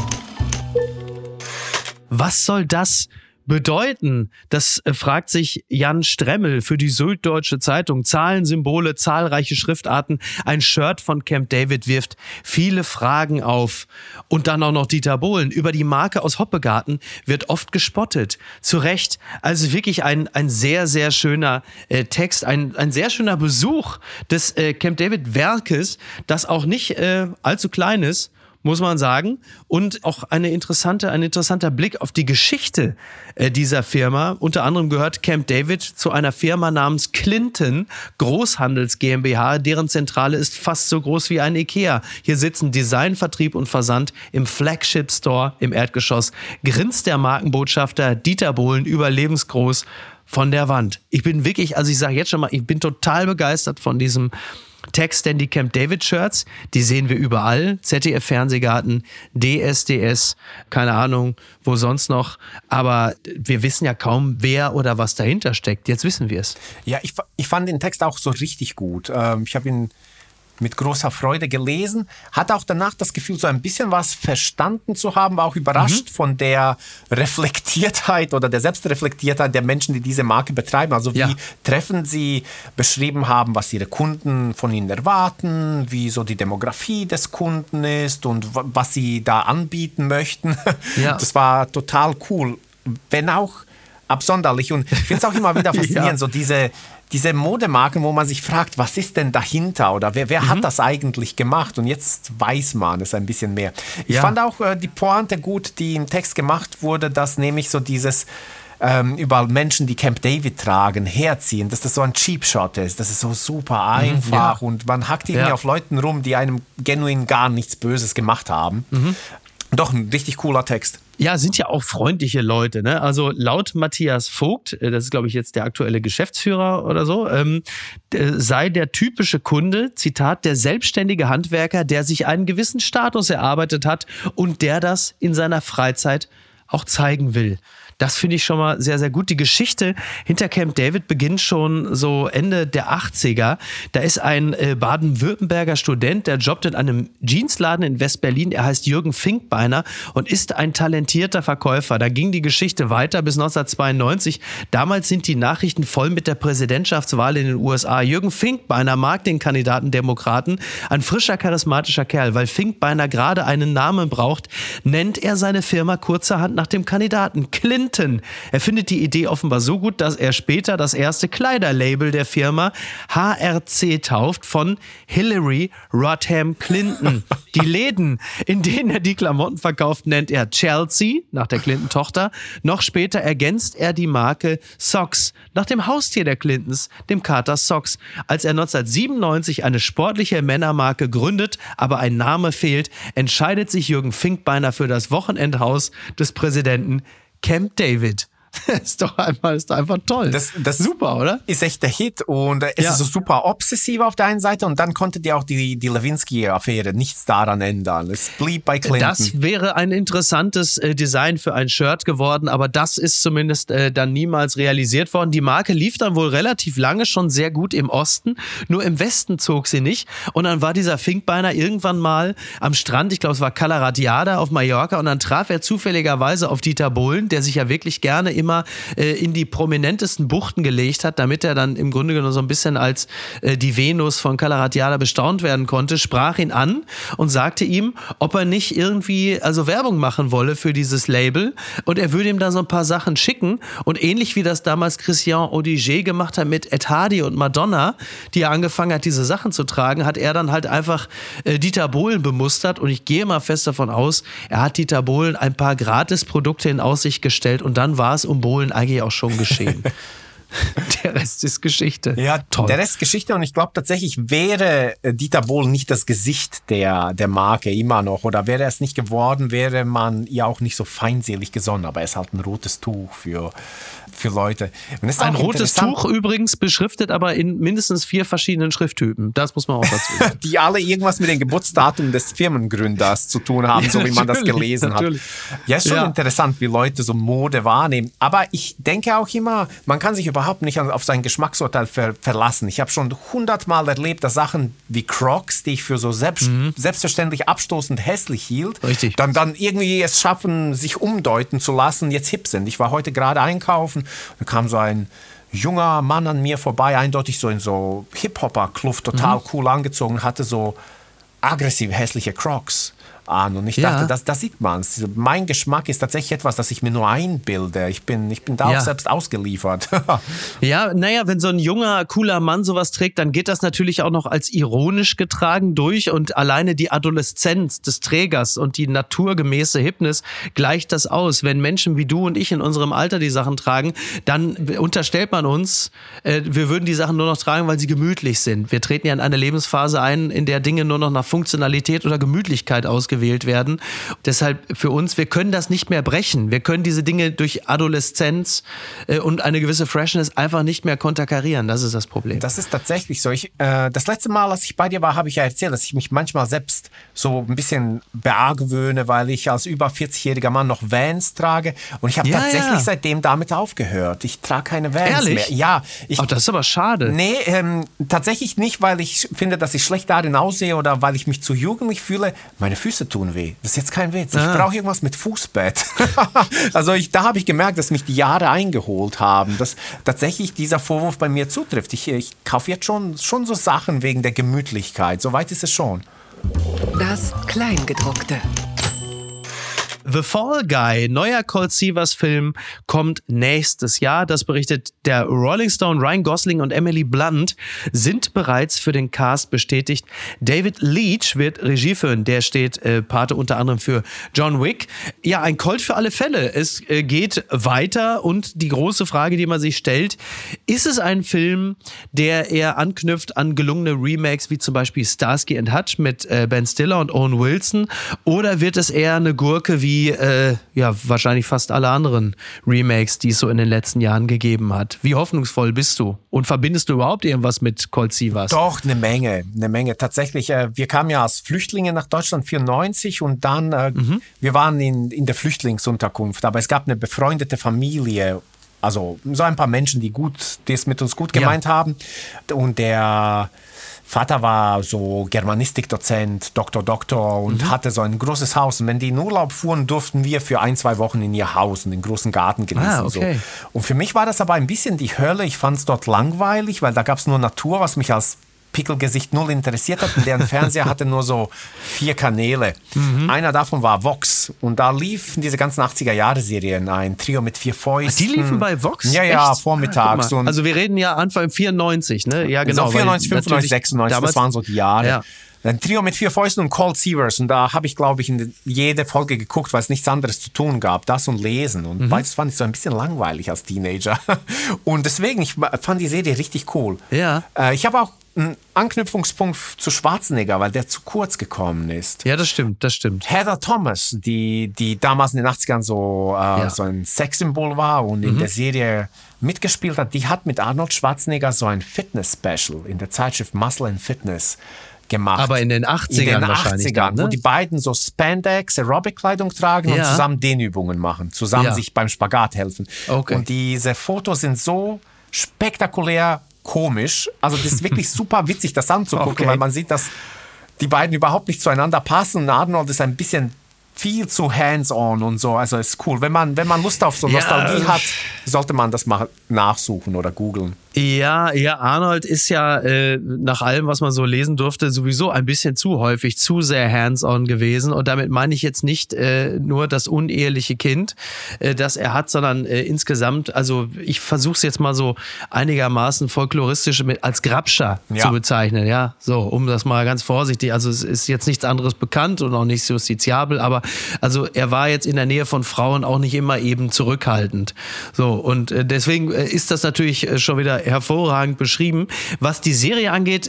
S1: Was soll das bedeuten? Das fragt sich Jan Stremmel für die Süddeutsche Zeitung. Zahlen, Symbole, zahlreiche Schriftarten. Ein Shirt von Camp David wirft viele Fragen auf. Und dann auch noch Dieter Bohlen. Über die Marke aus Hoppegarten wird oft gespottet. Zu Recht. Also wirklich ein sehr, sehr schöner Text, ein sehr schöner Besuch des Camp David Werkes, das auch nicht allzu klein ist, muss man sagen. Und auch ein interessanter Blick auf die Geschichte dieser Firma. Unter anderem gehört Camp David zu einer Firma namens Clinton Großhandels GmbH. Deren Zentrale ist fast so groß wie ein Ikea. Hier sitzen Design, Vertrieb und Versand im Flagship Store im Erdgeschoss. Grinst der Markenbotschafter Dieter Bohlen überlebensgroß von der Wand. Ich bin wirklich, also ich sage jetzt schon mal, ich bin total begeistert von diesem Text denn die Camp David Shirts, die sehen wir überall, ZDF Fernsehgarten, DSDS, keine Ahnung, wo sonst noch, aber wir wissen ja kaum, wer oder was dahinter steckt. Jetzt wissen wir es.
S3: Ja, ich fand den Text auch so richtig gut. Ich habe ihn mit großer Freude gelesen, hatte auch danach das Gefühl, so ein bisschen was verstanden zu haben, war auch überrascht von der Reflektiertheit oder der Selbstreflektiertheit der Menschen, die diese Marke betreiben. Also wie treffend sie beschrieben haben, was ihre Kunden von ihnen erwarten, wie so die Demografie des Kunden ist und was sie da anbieten möchten. Ja. Das war total cool, wenn auch absonderlich. Und ich finde es auch immer wieder faszinierend, so diese Modemarken, wo man sich fragt, was ist denn dahinter oder wer hat das eigentlich gemacht? Und jetzt weiß man es ein bisschen mehr. Ich fand auch die Pointe gut, die im Text gemacht wurde, dass nämlich so dieses überall Menschen, die Camp David tragen, herziehen, dass das so ein Cheap Shot ist. Das ist so super einfach und man hackt irgendwie auf Leuten rum, die einem genuin gar nichts Böses gemacht haben. Doch ein richtig cooler Text.
S1: Ja, sind ja auch freundliche Leute, ne? Also laut Matthias Vogt, das ist glaube ich jetzt der aktuelle Geschäftsführer oder so, sei der typische Kunde, Zitat, der selbstständige Handwerker, der sich einen gewissen Status erarbeitet hat und der das in seiner Freizeit auch zeigen will. Das finde ich schon mal sehr, sehr gut. Die Geschichte hinter Camp David beginnt schon so Ende der 80er. Da ist ein Baden-Württemberger Student, der jobbt in einem Jeansladen in West-Berlin. Er heißt Jürgen Finkbeiner und ist ein talentierter Verkäufer. Da ging die Geschichte weiter bis 1992. Damals sind die Nachrichten voll mit der Präsidentschaftswahl in den USA. Jürgen Finkbeiner mag den Kandidaten Demokraten. Ein frischer, charismatischer Kerl. Weil Finkbeiner gerade einen Namen braucht, nennt er seine Firma kurzerhand nach dem Kandidaten Clinton. Er findet die Idee offenbar so gut, dass er später das erste Kleiderlabel der Firma HRC tauft von Hillary Rodham Clinton. Die Läden, in denen er die Klamotten verkauft, nennt er Chelsea, nach der Clinton-Tochter. Noch später ergänzt er die Marke Socks, nach dem Haustier der Clintons, dem Kater Socks. Als er 1997 eine sportliche Männermarke gründet, aber ein Name fehlt, entscheidet sich Jürgen Finkbeiner für das Wochenendhaus des Präsidenten Camp David. Ist doch einfach toll. Das super, oder?
S3: Ist echt der Hit und es ist so super obsessiv auf der einen Seite und dann konnte die auch die Lewinsky-Affäre nichts daran ändern. Es blieb bei Clinton.
S1: Das wäre ein interessantes Design für ein Shirt geworden, aber das ist zumindest dann niemals realisiert worden. Die Marke lief dann wohl relativ lange schon sehr gut im Osten, nur im Westen zog sie nicht und dann war dieser Finkbeiner irgendwann mal am Strand, ich glaube es war Cala Ratjada auf Mallorca und dann traf er zufälligerweise auf Dieter Bohlen, der sich ja wirklich gerne immer in die prominentesten Buchten gelegt hat, damit er dann im Grunde genommen so ein bisschen als die Venus von Cala Ratjada bestaunt werden konnte, sprach ihn an und sagte ihm, ob er nicht irgendwie Werbung machen wolle für dieses Label und er würde ihm dann so ein paar Sachen schicken und ähnlich wie das damals Christian Audigier gemacht hat mit Ed Hardy und Madonna, die er angefangen hat, diese Sachen zu tragen, hat er dann halt einfach Dieter Bohlen bemustert und ich gehe mal fest davon aus, er hat Dieter Bohlen ein paar Gratisprodukte in Aussicht gestellt und dann war es um Bohlen eigentlich auch schon geschehen. Der Rest ist Geschichte.
S3: Ja, toll. Der Rest ist Geschichte und ich glaube tatsächlich wäre Dieter Bohlen nicht das Gesicht der Marke immer noch oder wäre es nicht geworden, wäre man ja auch nicht so feinselig gesonnen, aber er ist halt ein rotes Tuch für Leute.
S1: Ein rotes Tuch übrigens beschriftet aber in mindestens 4 verschiedenen Schrifttypen. Das muss man auch dazu sagen.
S3: Die alle irgendwas mit dem Geburtsdatum des Firmengründers zu tun haben, so wie man das gelesen hat. Ja, ist schon interessant, wie Leute so Mode wahrnehmen. Aber ich denke auch immer, man kann sich überhaupt nicht auf sein Geschmacksurteil verlassen. Ich habe schon 100-mal erlebt, dass Sachen wie Crocs, die ich für so selbstverständlich abstoßend hässlich hielt, dann irgendwie es schaffen, sich umdeuten zu lassen, jetzt hip sind. Ich war heute gerade einkaufen, da kam so ein junger Mann an mir vorbei, eindeutig so in so Hip-Hopper-Kluft, total cool angezogen, hatte so aggressiv hässliche Crocs an. Und ich dachte, da sieht man es. Mein Geschmack ist tatsächlich etwas, das ich mir nur einbilde. Ich bin da auch selbst ausgeliefert.
S1: Ja, naja, wenn so ein junger, cooler Mann sowas trägt, dann geht das natürlich auch noch als ironisch getragen durch und alleine die Adoleszenz des Trägers und die naturgemäße Hipness gleicht das aus. Wenn Menschen wie du und ich in unserem Alter die Sachen tragen, dann unterstellt man uns, wir würden die Sachen nur noch tragen, weil sie gemütlich sind. Wir treten ja in eine Lebensphase ein, in der Dinge nur noch nach Funktionalität oder Gemütlichkeit ausgerichtet ausgewählt werden. Deshalb für uns, wir können das nicht mehr brechen. Wir können diese Dinge durch Adoleszenz und eine gewisse Freshness einfach nicht mehr konterkarieren. Das ist das Problem.
S3: Das ist tatsächlich so. Das letzte Mal, als ich bei dir war, habe ich ja erzählt, dass ich mich manchmal selbst so ein bisschen beargwöhne, weil ich als über 40-jähriger Mann noch Vans trage. Und ich habe tatsächlich seitdem damit aufgehört. Ich trage keine Vans mehr. Ja.
S1: Das ist aber schade.
S3: Nee, tatsächlich nicht, weil ich finde, dass ich schlecht darin aussehe oder weil ich mich zu jugendlich fühle. Meine Füße tun weh. Das ist jetzt kein Witz. Ich brauche irgendwas mit Fußbett. Also da habe ich gemerkt, dass mich die Jahre eingeholt haben, dass tatsächlich dieser Vorwurf bei mir zutrifft. Ich kaufe jetzt schon so Sachen wegen der Gemütlichkeit. Soweit ist es schon.
S2: Das Kleingedruckte.
S1: The Fall Guy, neuer Colt Sievers Film, kommt nächstes Jahr. Das berichtet der Rolling Stone. Ryan Gosling und Emily Blunt sind bereits für den Cast bestätigt. David Leitch wird Regie führen. Der steht Pate unter anderem für John Wick. Ja, ein Colt für alle Fälle. Es geht weiter und die große Frage, die man sich stellt, ist es ein Film, der eher anknüpft an gelungene Remakes wie zum Beispiel Starsky and Hutch mit Ben Stiller und Owen Wilson, oder wird es eher eine Gurke wie wahrscheinlich fast alle anderen Remakes, die es so in den letzten Jahren gegeben hat? Wie hoffnungsvoll bist du? Und verbindest du überhaupt irgendwas mit Colt Sievers?
S3: Doch, eine Menge. Tatsächlich, wir kamen ja als Flüchtlinge nach Deutschland 1994 und dann, wir waren in der Flüchtlingsunterkunft, aber es gab eine befreundete Familie, also so ein paar Menschen, die es mit uns gut gemeint haben, und der Vater war so Germanistikdozent, Doktor und hatte so ein großes Haus. Und wenn die in Urlaub fuhren, durften wir für 1-2 Wochen in ihr Haus und den großen Garten genießen.
S1: Okay.
S3: So. Und für mich war das aber ein bisschen die Hölle. Ich fand es dort langweilig, weil da gab es nur Natur, was mich als Pickelgesicht null interessiert hat. Und deren Fernseher hatte nur so 4 Kanäle. Einer davon war Vox. Und da liefen diese ganzen 80er-Jahre-Serien, ein Trio mit 4 Fäusten.
S1: Die liefen bei Vox?
S3: Ja,
S1: Echt?
S3: vormittags.
S1: Also wir reden ja Anfang 94, ne? Ja, genau.
S3: So 94, 95, 96, das waren so die Jahre.
S1: Ja.
S3: Ein Trio mit 4 Fäusten und Colt Sievers. Und da habe ich, glaube ich, in jede Folge geguckt, weil es nichts anderes zu tun gab. Das und Lesen. Und beides fand ich so ein bisschen langweilig als Teenager. Und deswegen, ich fand die Serie richtig cool.
S1: Ja.
S3: Ich habe auch einen Anknüpfungspunkt zu Schwarzenegger, weil der zu kurz gekommen ist.
S1: Ja, das stimmt.
S3: Heather Thomas, die damals in den 80ern so ein Sexsymbol war und in der Serie mitgespielt hat, die hat mit Arnold Schwarzenegger so ein Fitness-Special in der Zeitschrift Muscle and Fitness gemacht.
S1: Aber in den 80ern wahrscheinlich. Dann, ne?
S3: Wo die beiden so Spandex, Aerobic-Kleidung tragen und zusammen Dehnübungen machen, zusammen sich beim Spagat helfen.
S1: Okay.
S3: Und diese Fotos sind so spektakulär komisch. Also das ist wirklich super witzig, das anzugucken, weil man sieht, dass die beiden überhaupt nicht zueinander passen. Und Arnold ist ein bisschen viel zu hands-on und so. Also ist cool. Wenn man Lust auf so Nostalgie hat, sollte man das mal nachsuchen oder googeln.
S1: Ja, Arnold ist ja nach allem, was man so lesen durfte, sowieso ein bisschen zu häufig, zu sehr hands-on gewesen. Und damit meine ich jetzt nicht nur das uneheliche Kind, das er hat, sondern insgesamt, also ich versuche es jetzt mal so einigermaßen folkloristisch als Grabscher zu bezeichnen, ja, so, um das mal ganz vorsichtig, also es ist jetzt nichts anderes bekannt und auch nicht justiziabel, aber also er war jetzt in der Nähe von Frauen auch nicht immer eben zurückhaltend. So, und deswegen ist das natürlich schon wieder hervorragend beschrieben. Was die Serie angeht,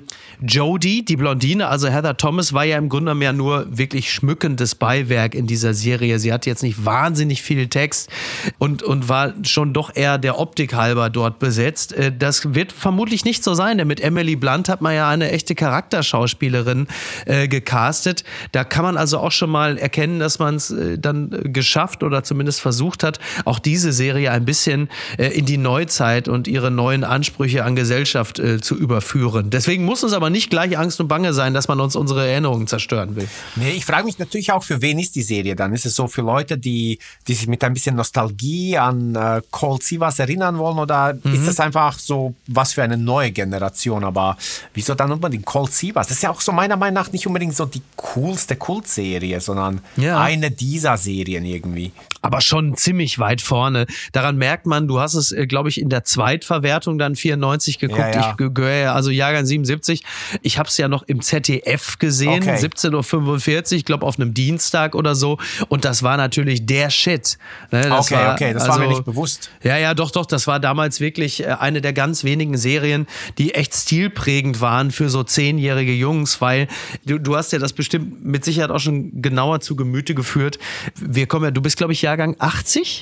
S1: Jodie, die Blondine, also Heather Thomas, war ja im Grunde genommen ja nur wirklich schmückendes Beiwerk in dieser Serie. Sie hatte jetzt nicht wahnsinnig viel Text und war schon doch eher der Optik halber dort besetzt. Das wird vermutlich nicht so sein, denn mit Emily Blunt hat man ja eine echte Charakterschauspielerin gecastet. Da kann man also auch schon mal erkennen, dass man es dann geschafft oder zumindest versucht hat, auch diese Serie ein bisschen in die Neuzeit und ihre neuen Ansprüche an Gesellschaft zu überführen. Deswegen muss uns aber nicht gleich Angst und Bange sein, dass man uns unsere Erinnerungen zerstören will.
S3: Nee, ich frage mich natürlich auch, für wen ist die Serie dann? Ist es so für Leute, die sich mit ein bisschen Nostalgie an Colt Sievers erinnern wollen, oder ist das einfach so was für eine neue Generation? Aber wieso dann unbedingt Colt Sievers? Das ist ja auch so meiner Meinung nach nicht unbedingt so die coolste Kultserie, sondern eine dieser Serien irgendwie.
S1: Aber schon ziemlich weit vorne. Daran merkt man, du hast es, glaube ich, in der Zweitverwertung Verwertung dann 94 geguckt.
S3: Ja.
S1: Ich gehöre also Jahrgang 77. Ich habe es ja noch im ZDF gesehen, 17:45 Uhr, ich glaube auf einem Dienstag oder so. Und das war natürlich der Shit. Ne, das
S3: war mir nicht bewusst.
S1: Ja, doch, das war damals wirklich eine der ganz wenigen Serien, die echt stilprägend waren für so 10-jährige Jungs, weil du hast ja das bestimmt mit Sicherheit auch schon genauer zu Gemüte geführt. Du bist, glaube ich, Jahrgang 80?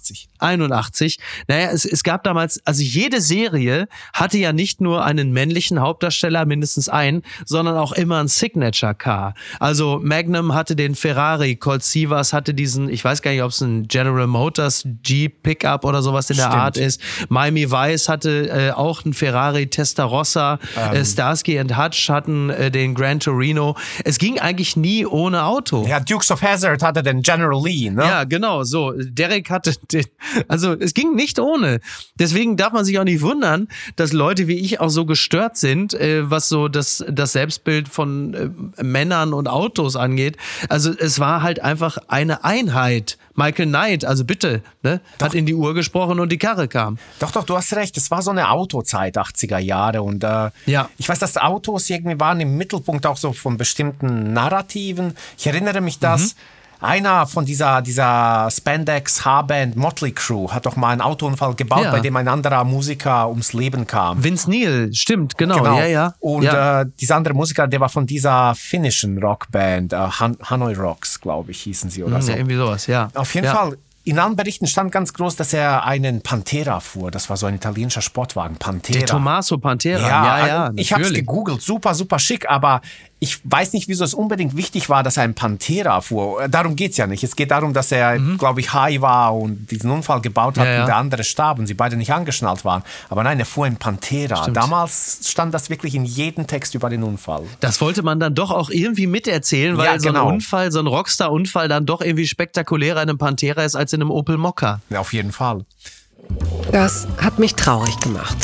S1: 81. Naja, es gab damals, also jede Serie hatte ja nicht nur einen männlichen Hauptdarsteller, mindestens einen, sondern auch immer ein Signature-Car. Also Magnum hatte den Ferrari, Colt Sievers hatte diesen, ich weiß gar nicht, ob es ein General Motors Jeep-Pickup oder sowas in der Art ist. Miami Vice hatte auch einen Ferrari Testarossa, Starsky and Hutch hatten den Gran Torino. Es ging eigentlich nie ohne Auto.
S3: Ja, Dukes of Hazzard hatte den General Lee, ne?
S1: Ja, genau, so. Derek hatte den, also es ging nicht ohne. Deswegen darf man sich auch nicht wundern, dass Leute wie ich auch so gestört sind, was so das Selbstbild von Männern und Autos angeht. Also es war halt einfach eine Einheit. Michael Knight, also bitte, ne, hat in die Uhr gesprochen und die Karre kam.
S3: Doch, du hast recht. Es war so eine Autozeit, 80er Jahre. Und ich weiß, dass Autos irgendwie waren im Mittelpunkt auch so von bestimmten Narrativen. Ich erinnere mich, dass einer von dieser Spandex-Haarband Motley Crue hat doch mal einen Autounfall gebaut, bei dem ein anderer Musiker ums Leben kam.
S1: Vince Neil, stimmt, genau. Ja.
S3: Und dieser andere Musiker, der war von dieser finnischen Rockband, Hanoi Rocks, glaube ich, hießen sie oder so.
S1: Ja, irgendwie sowas, ja.
S3: Auf jeden Fall. In allen Berichten stand ganz groß, dass er einen Pantera fuhr. Das war so ein italienischer Sportwagen, Pantera.
S1: Der Tommaso Pantera, ja,
S3: ich habe es gegoogelt, super, super schick, aber ich weiß nicht, wieso es unbedingt wichtig war, dass er einen Pantera fuhr. Darum geht's ja nicht. Es geht darum, dass er, glaube ich, high war und diesen Unfall gebaut hat und der andere starb und sie beide nicht angeschnallt waren. Aber nein, er fuhr einen Pantera. Stimmt. Damals stand das wirklich in jedem Text über den Unfall.
S1: Das wollte man dann doch auch irgendwie miterzählen, weil so ein Unfall, so ein Rockstar-Unfall dann doch irgendwie spektakulärer in einem Pantera ist als in einem Opel Mokka.
S3: Ja, auf jeden Fall.
S2: Das hat mich traurig gemacht.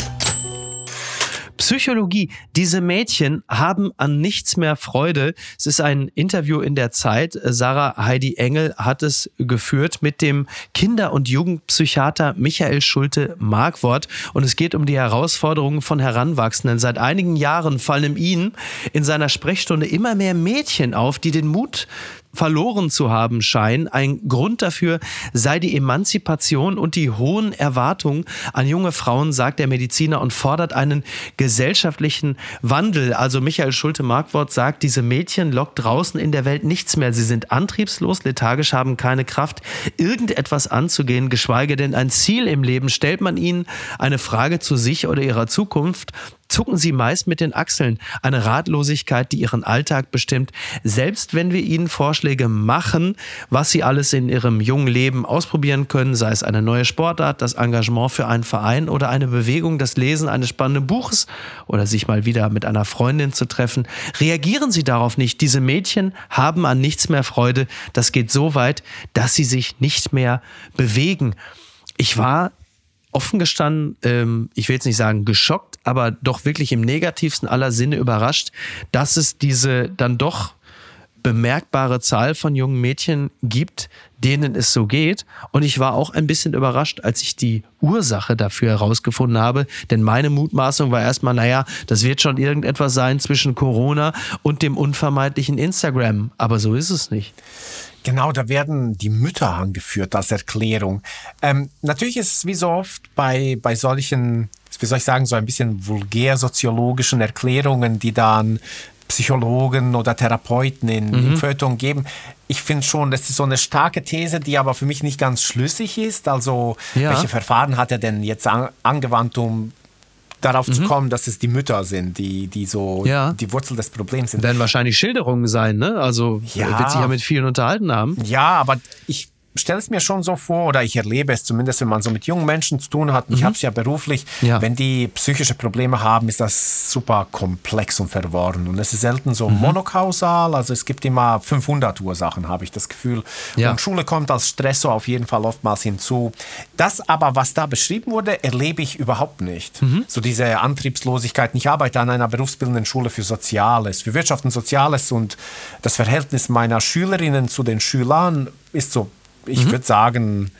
S1: Psychologie. Diese Mädchen haben an nichts mehr Freude. Es ist ein Interview in der Zeit. Sarah Heidi Engel hat es geführt mit dem Kinder- und Jugendpsychiater Michael Schulte-Markwort. Und es geht um die Herausforderungen von Heranwachsenden. Seit einigen Jahren fallen ihm in seiner Sprechstunde immer mehr Mädchen auf, die den Mut verloren zu haben scheinen. Ein Grund dafür sei die Emanzipation und die hohen Erwartungen an junge Frauen, sagt der Mediziner, und fordert einen gesellschaftlichen Wandel. Also Michael Schulte-Markwort sagt, diese Mädchen lockt draußen in der Welt nichts mehr. Sie sind antriebslos, lethargisch, haben keine Kraft, irgendetwas anzugehen, geschweige denn ein Ziel im Leben. Stellt man ihnen eine Frage zu sich oder ihrer Zukunft, zucken sie meist mit den Achseln. Eine Ratlosigkeit, die ihren Alltag bestimmt. Selbst wenn wir ihnen Vorschläge machen, was sie alles in ihrem jungen Leben ausprobieren können, sei es eine neue Sportart, das Engagement für einen Verein oder eine Bewegung, das Lesen eines spannenden Buches oder sich mal wieder mit einer Freundin zu treffen, reagieren sie darauf nicht. Diese Mädchen haben an nichts mehr Freude. Das geht so weit, dass sie sich nicht mehr bewegen. Ich war offen gestanden, ich will jetzt nicht sagen geschockt, aber doch wirklich im negativsten aller Sinne überrascht, dass es diese dann doch bemerkbare Zahl von jungen Mädchen gibt, denen es so geht. Und ich war auch ein bisschen überrascht, als ich die Ursache dafür herausgefunden habe. Denn meine Mutmaßung war erstmal, das wird schon irgendetwas sein zwischen Corona und dem unvermeidlichen Instagram. Aber so ist es nicht.
S3: Genau, da werden die Mütter angeführt als Erklärung. Natürlich ist es wie so oft bei solchen, wie soll ich sagen, so ein bisschen vulgär-soziologischen Erklärungen, die dann Psychologen oder Therapeuten im Feuilleton geben. Ich finde schon, das ist so eine starke These, die aber für mich nicht ganz schlüssig ist. Also, welche Verfahren hat er denn jetzt angewandt, um darauf zu kommen, dass es die Mütter sind, die so die Wurzel des Problems sind.
S1: Werden wahrscheinlich Schilderungen sein, ne? Also wird sich ja mit vielen unterhalten haben.
S3: Ja, aber ich stelle es mir schon so vor, oder ich erlebe es zumindest, wenn man so mit jungen Menschen zu tun hat, ich habe es ja beruflich, wenn die psychische Probleme haben, ist das super komplex und verworren. Und es ist selten so monokausal, also es gibt immer 500 Ursachen, habe ich das Gefühl. Ja. Und Schule kommt als Stressor auf jeden Fall oftmals hinzu. Das aber, was da beschrieben wurde, erlebe ich überhaupt nicht. So diese Antriebslosigkeit. Ich arbeite an einer berufsbildenden Schule für Soziales, für Wirtschaft und Soziales, und das Verhältnis meiner Schülerinnen zu den Schülern ist so, ich würde sagen,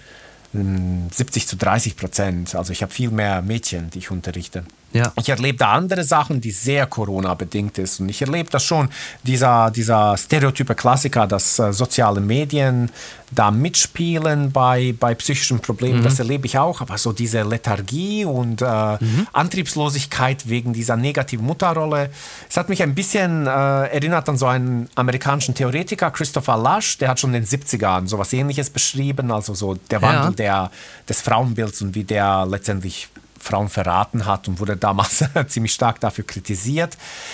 S3: 70-30%. Also ich habe viel mehr Mädchen, die ich unterrichte.
S1: Ja.
S3: Ich erlebe da andere Sachen, die sehr Corona-bedingt ist. Und ich erlebe das schon, dieser stereotype Klassiker, dass soziale Medien da mitspielen bei psychischen Problemen, das erlebe ich auch. Aber so diese Lethargie und Antriebslosigkeit wegen dieser negativen Mutterrolle, es hat mich ein bisschen erinnert an so einen amerikanischen Theoretiker, Christopher Lasch, der hat schon in den 70ern sowas Ähnliches beschrieben, also so der Wandel des Frauenbilds und wie der letztendlich Frauen verraten hat und wurde damals ziemlich stark dafür kritisiert.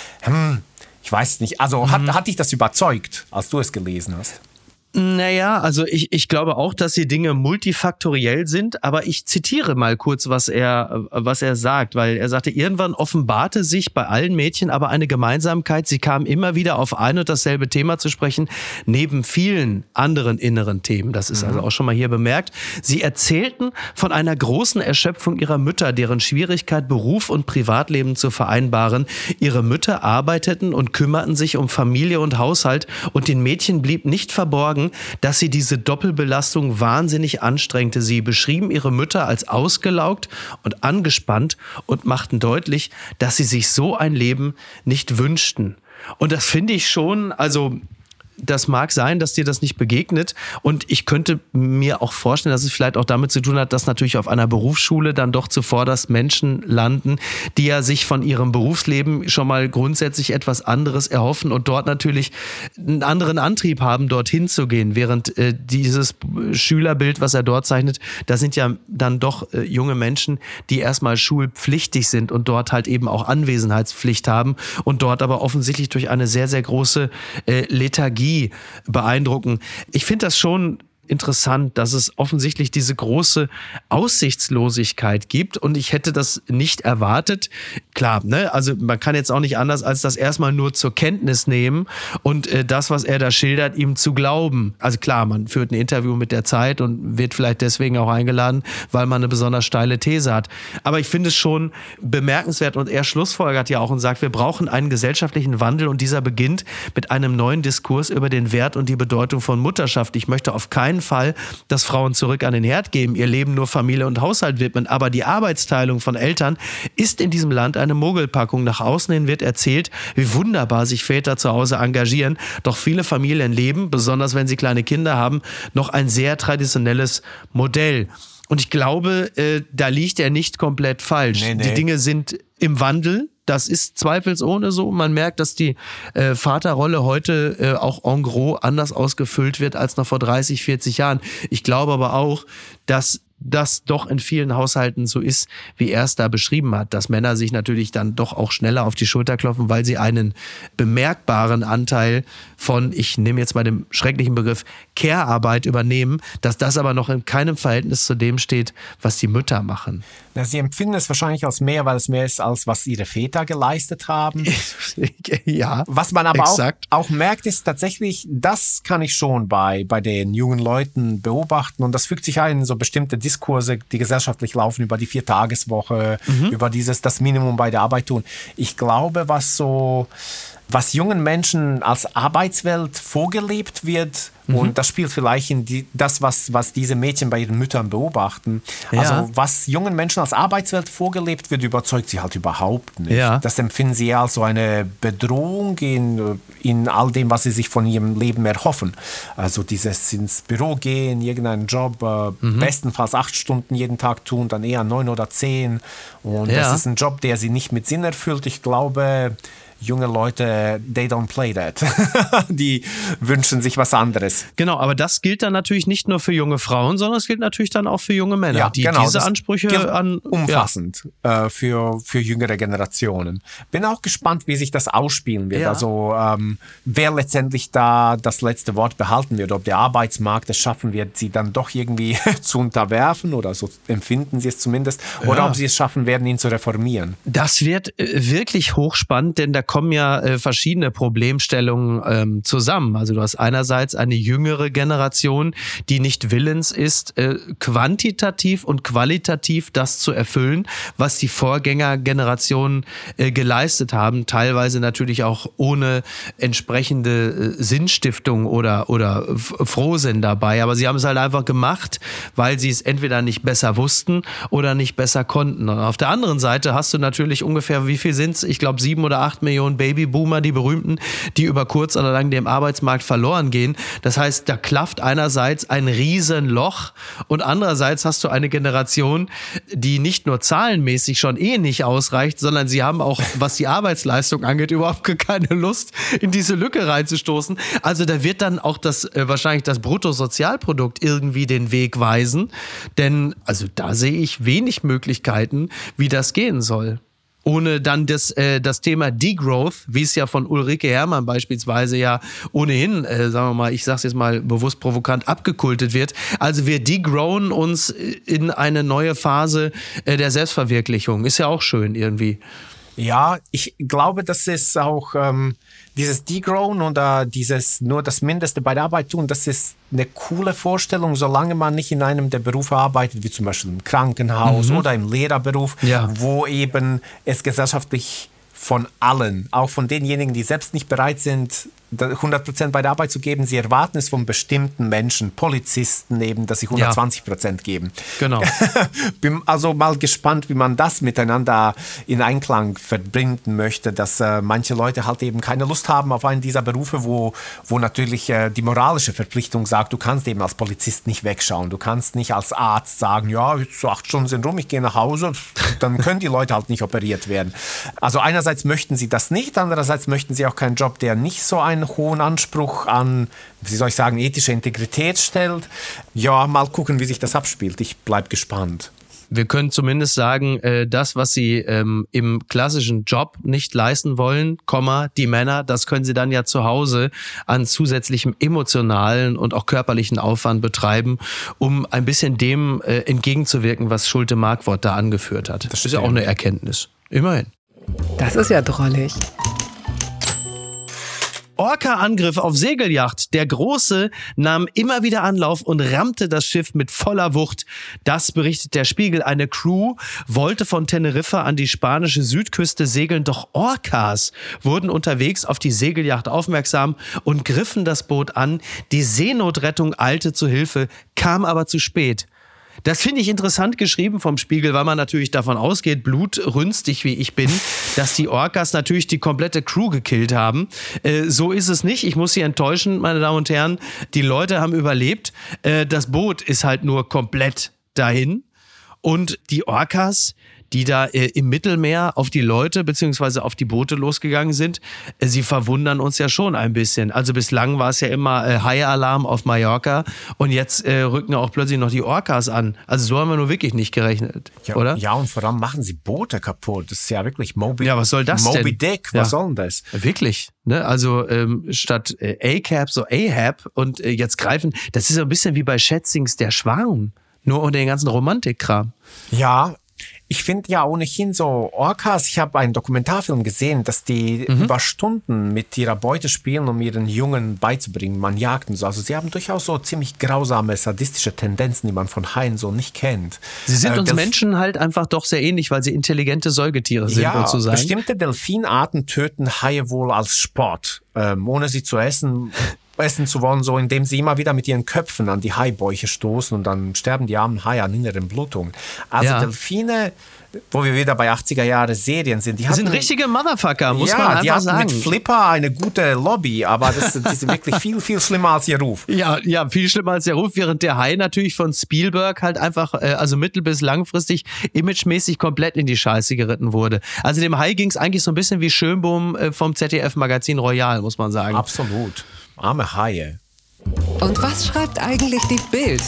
S3: Ich weiß nicht, also hat dich das überzeugt, als du es gelesen hast?
S1: Naja, also ich glaube auch, dass die Dinge multifaktoriell sind, aber ich zitiere mal kurz, was er sagt, weil er sagte, irgendwann offenbarte sich bei allen Mädchen aber eine Gemeinsamkeit. Sie kamen immer wieder auf ein und dasselbe Thema zu sprechen, neben vielen anderen inneren Themen. Das ist also auch schon mal hier bemerkt. Sie erzählten von einer großen Erschöpfung ihrer Mütter, deren Schwierigkeit, Beruf und Privatleben zu vereinbaren. Ihre Mütter arbeiteten und kümmerten sich um Familie und Haushalt und den Mädchen blieb nicht verborgen, dass sie diese Doppelbelastung wahnsinnig anstrengte. Sie beschrieben ihre Mütter als ausgelaugt und angespannt und machten deutlich, dass sie sich so ein Leben nicht wünschten. Und das finde ich schon, also das mag sein, dass dir das nicht begegnet und ich könnte mir auch vorstellen, dass es vielleicht auch damit zu tun hat, dass natürlich auf einer Berufsschule dann doch zuvorderst Menschen landen, die ja sich von ihrem Berufsleben schon mal grundsätzlich etwas anderes erhoffen und dort natürlich einen anderen Antrieb haben, dorthin zu gehen, während dieses Schülerbild, was er dort zeichnet, da sind ja dann doch junge Menschen, die erstmal schulpflichtig sind und dort halt eben auch Anwesenheitspflicht haben und dort aber offensichtlich durch eine sehr, sehr große Lethargie beeindrucken. Ich finde das schon interessant, dass es offensichtlich diese große Aussichtslosigkeit gibt und ich hätte das nicht erwartet. Klar, ne? Also man kann jetzt auch nicht anders als das erstmal nur zur Kenntnis nehmen und das, was er da schildert, ihm zu glauben. Also klar, man führt ein Interview mit der Zeit und wird vielleicht deswegen auch eingeladen, weil man eine besonders steile These hat. Aber ich finde es schon bemerkenswert und er schlussfolgert ja auch und sagt, wir brauchen einen gesellschaftlichen Wandel und dieser beginnt mit einem neuen Diskurs über den Wert und die Bedeutung von Mutterschaft. Ich möchte auf keinen Fall, dass Frauen zurück an den Herd geben, ihr Leben nur Familie und Haushalt widmen. Aber die Arbeitsteilung von Eltern ist in diesem Land eine Mogelpackung. Nach außen hin wird erzählt, wie wunderbar sich Väter zu Hause engagieren. Doch viele Familien leben, besonders wenn sie kleine Kinder haben, noch ein sehr traditionelles Modell. Und ich glaube, da liegt er nicht komplett falsch. Nee. Die Dinge sind im Wandel. Das ist zweifelsohne so. Man merkt, dass die Vaterrolle heute auch en gros anders ausgefüllt wird als noch vor 30, 40 Jahren. Ich glaube aber auch, dass das doch in vielen Haushalten so ist, wie er es da beschrieben hat, dass Männer sich natürlich dann doch auch schneller auf die Schulter klopfen, weil sie einen bemerkbaren Anteil von, ich nehme jetzt mal den schrecklichen Begriff, Care-Arbeit übernehmen, dass das aber noch in keinem Verhältnis zu dem steht, was die Mütter machen.
S3: Na, sie empfinden es wahrscheinlich als mehr, weil es mehr ist, als was ihre Väter geleistet haben.
S1: Ja,
S3: was man aber auch merkt, ist tatsächlich, das kann ich schon bei den jungen Leuten beobachten und das fügt sich ein in so bestimmte Diskurse, die gesellschaftlich laufen, über die 4-Tageswoche, über das Minimum bei der Arbeit tun. Ich glaube, was jungen Menschen als Arbeitswelt vorgelebt wird, und das spielt vielleicht in das, was diese Mädchen bei ihren Müttern beobachten. Ja. Also was jungen Menschen als Arbeitswelt vorgelebt wird, überzeugt sie halt überhaupt nicht. Ja. Das empfinden sie als so eine Bedrohung in all dem, was sie sich von ihrem Leben erhoffen. Also dieses ins Büro gehen, irgendeinen Job, bestenfalls 8 Stunden jeden Tag tun, dann eher 9 oder 10. Und das ist ein Job, der sie nicht mit Sinn erfüllt. Ich glaube, junge Leute, they don't play that. Die wünschen sich was anderes.
S1: Genau, aber das gilt dann natürlich nicht nur für junge Frauen, sondern es gilt natürlich dann auch für junge Männer, die diese Ansprüche
S3: umfassend für jüngere Generationen. Bin auch gespannt, wie sich das ausspielen wird. Ja. Also wer letztendlich da das letzte Wort behalten wird, ob der Arbeitsmarkt es schaffen wird, sie dann doch irgendwie zu unterwerfen oder so empfinden sie es zumindest, oder ob sie es schaffen werden, ihn zu reformieren.
S1: Das wird wirklich hochspannend, denn da kommen ja verschiedene Problemstellungen zusammen. Also du hast einerseits eine jüngere Generation, die nicht willens ist, quantitativ und qualitativ das zu erfüllen, was die Vorgängergenerationen geleistet haben. Teilweise natürlich auch ohne entsprechende Sinnstiftung oder Frohsinn dabei. Aber sie haben es halt einfach gemacht, weil sie es entweder nicht besser wussten oder nicht besser konnten. Und auf der anderen Seite hast du natürlich ungefähr, wie viel sind es? Ich glaube 7 oder 8 Millionen Babyboomer, die berühmten, die über kurz oder lang dem Arbeitsmarkt verloren gehen. Das heißt, da klafft einerseits ein Riesenloch und andererseits hast du eine Generation, die nicht nur zahlenmäßig schon nicht ausreicht, sondern sie haben auch, was die Arbeitsleistung angeht, überhaupt keine Lust, in diese Lücke reinzustoßen. Also da wird dann auch wahrscheinlich das Bruttosozialprodukt irgendwie den Weg weisen, denn also da sehe ich wenig Möglichkeiten, wie das gehen soll. Ohne dann das Thema Degrowth, wie es ja von Ulrike Herrmann beispielsweise ja ohnehin, sagen wir mal, ich sag's jetzt mal bewusst provokant, abgekultet wird. Also wir degrowen uns in eine neue Phase der Selbstverwirklichung. Ist ja auch schön irgendwie.
S3: Ja, ich glaube, das ist auch dieses Degrown oder dieses nur das Mindeste bei der Arbeit tun, das ist eine coole Vorstellung, solange man nicht in einem der Berufe arbeitet, wie zum Beispiel im Krankenhaus oder im Lehrerberuf, wo eben es gesellschaftlich von allen, auch von denjenigen, die selbst nicht bereit sind, 100% bei der Arbeit zu geben, sie erwarten es von bestimmten Menschen, Polizisten eben, dass sie 120% geben.
S1: Genau.
S3: Bin also mal gespannt, wie man das miteinander in Einklang verbinden möchte, dass manche Leute halt eben keine Lust haben auf einen dieser Berufe, wo natürlich die moralische Verpflichtung sagt, du kannst eben als Polizist nicht wegschauen, du kannst nicht als Arzt sagen, ja, jetzt so 8 Stunden sind rum, ich gehe nach Hause, dann können die Leute halt nicht operiert werden. Also einerseits möchten sie das nicht, andererseits möchten sie auch keinen Job, der nicht so einen hohen Anspruch an, wie soll ich sagen, ethische Integrität stellt. Ja, mal gucken, wie sich das abspielt. Ich bleib gespannt.
S1: Wir können zumindest sagen, das, was sie im klassischen Job nicht leisten wollen, die Männer, das können sie dann ja zu Hause an zusätzlichem emotionalen und auch körperlichen Aufwand betreiben, um ein bisschen dem entgegenzuwirken, was Schulte-Markwort da angeführt hat. Das ist ja auch eine Erkenntnis. Immerhin.
S2: Das ist ja drollig.
S1: Orca-Angriff auf Segelyacht. Der Große nahm immer wieder Anlauf und rammte das Schiff mit voller Wucht. Das berichtet der Spiegel. Eine Crew wollte von Teneriffa an die spanische Südküste segeln, doch Orcas wurden unterwegs auf die Segelyacht aufmerksam und griffen das Boot an. Die Seenotrettung eilte zu Hilfe, kam aber zu spät. Das finde ich interessant geschrieben vom Spiegel, weil man natürlich davon ausgeht, blutrünstig wie ich bin, dass die Orcas natürlich die komplette Crew gekillt haben. So ist es nicht. Ich muss Sie enttäuschen, meine Damen und Herren. Die Leute haben überlebt. Das Boot ist halt nur komplett dahin. Und die Orcas, die da im Mittelmeer auf die Leute bzw. auf die Boote losgegangen sind, sie verwundern uns ja schon ein bisschen. Also bislang war es ja immer Hai-Alarm auf Mallorca und jetzt rücken auch plötzlich noch die Orcas an. Also so haben wir nur wirklich nicht gerechnet, oder?
S3: Ja, und vor allem machen sie Boote kaputt. Das ist ja wirklich
S1: was soll das denn?
S3: Moby Dick, was soll denn das?
S1: Wirklich, ne? Also statt ACAB so Ahab und jetzt greifen, das ist so ein bisschen wie bei Schätzings der Schwarm, nur unter den ganzen Romantikkram.
S3: Ja, ich finde ja ohnehin so Orcas, ich habe einen Dokumentarfilm gesehen, dass die über Stunden mit ihrer Beute spielen, um ihren Jungen beizubringen, man jagt und so. Also sie haben durchaus so ziemlich grausame, sadistische Tendenzen, die man von Haien so nicht kennt.
S1: Sie sind uns Menschen halt einfach doch sehr ähnlich, weil sie intelligente Säugetiere sind, sozusagen.
S3: Bestimmte Delfinarten töten Haie wohl als Sport, ohne sie zu essen zu wollen, so indem sie immer wieder mit ihren Köpfen an die Haibäuche stoßen und dann sterben die armen Haie an inneren Blutungen. Also Delfine, wo wir wieder bei 80er Jahre Serien sind, die sind
S1: richtige Motherfucker, muss man einfach sagen.
S3: Mit Flipper eine gute Lobby, aber die sind wirklich viel, viel schlimmer als ihr Ruf.
S1: Ja, viel schlimmer als der Ruf, während der Hai natürlich von Spielberg halt einfach, also mittel- bis langfristig, imagemäßig komplett in die Scheiße geritten wurde. Also dem Hai ging es eigentlich so ein bisschen wie Schönbohm vom ZDF-Magazin Royal, muss man sagen.
S3: Absolut. Arme Haie.
S2: Und was schreibt eigentlich die Bild?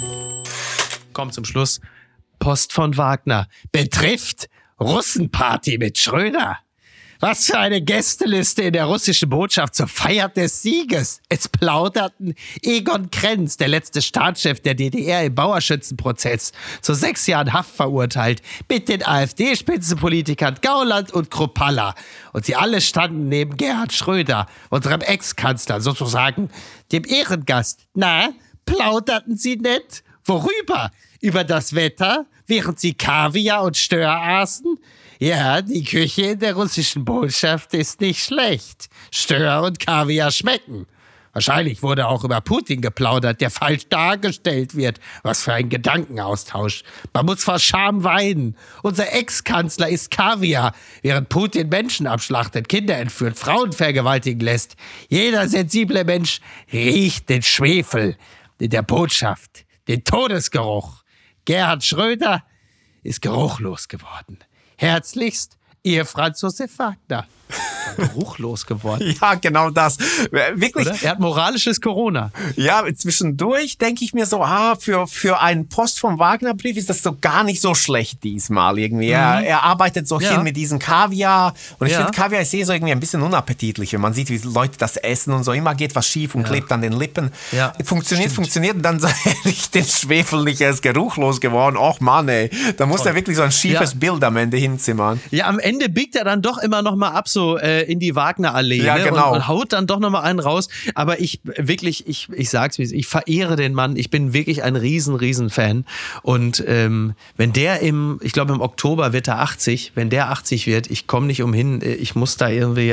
S1: Kommt zum Schluss. Post von Wagner. Betrifft Russenparty mit Schröder.
S4: Was für eine Gästeliste in der russischen Botschaft zur Feier des Sieges. Es plauderten Egon Krenz, der letzte Staatschef der DDR im Bauerschützenprozess, zu 6 Jahren Haft verurteilt, mit den AfD-Spitzenpolitikern Gauland und Kruppalla. Und sie alle standen neben Gerhard Schröder, unserem Ex-Kanzler, sozusagen dem Ehrengast. Na, plauderten sie nett? Worüber? Über das Wetter, während sie Kaviar und Stör aßen? Ja, die Küche in der russischen Botschaft ist nicht schlecht. Stör und Kaviar schmecken. Wahrscheinlich wurde auch über Putin geplaudert, der falsch dargestellt wird. Was für ein Gedankenaustausch. Man muss vor Scham weinen. Unser Ex-Kanzler isst Kaviar, während Putin Menschen abschlachtet, Kinder entführt, Frauen vergewaltigen lässt. Jeder sensible Mensch riecht den Schwefel in der Botschaft, den Todesgeruch. Gerhard Schröder ist geruchlos geworden. Herzlichst, Ihr Franz Josef Wagner.
S1: Geruchlos geworden.
S3: Ja, genau das. Wirklich.
S1: Oder? Er hat moralisches Corona.
S3: Ja, zwischendurch denke ich mir so, für einen Post vom Wagner-Brief ist das so gar nicht so schlecht diesmal irgendwie. Er arbeitet so hin mit diesem Kaviar. Und ich finde, Kaviar ist so irgendwie ein bisschen unappetitlich, wenn man sieht, wie Leute das essen und so. Immer geht was schief und klebt an den Lippen.
S1: Ja,
S3: funktioniert. Und dann riecht den Schwefel nicht, er ist geruchlos geworden. Och Mann, ey. Da muss er wirklich so ein schiefes Bild am Ende hinzimmern.
S1: Ja, am Ende biegt er dann doch immer noch mal ab, so in die Wagner-Allee,
S3: ja, genau.
S1: und haut dann doch noch mal einen raus. Aber ich sag's wie es ist, ich verehre den Mann. Ich bin wirklich ein riesen Fan. Und wenn der ich glaube im Oktober wird er 80, wenn der 80 wird, ich komme nicht umhin, ich muss da irgendwie,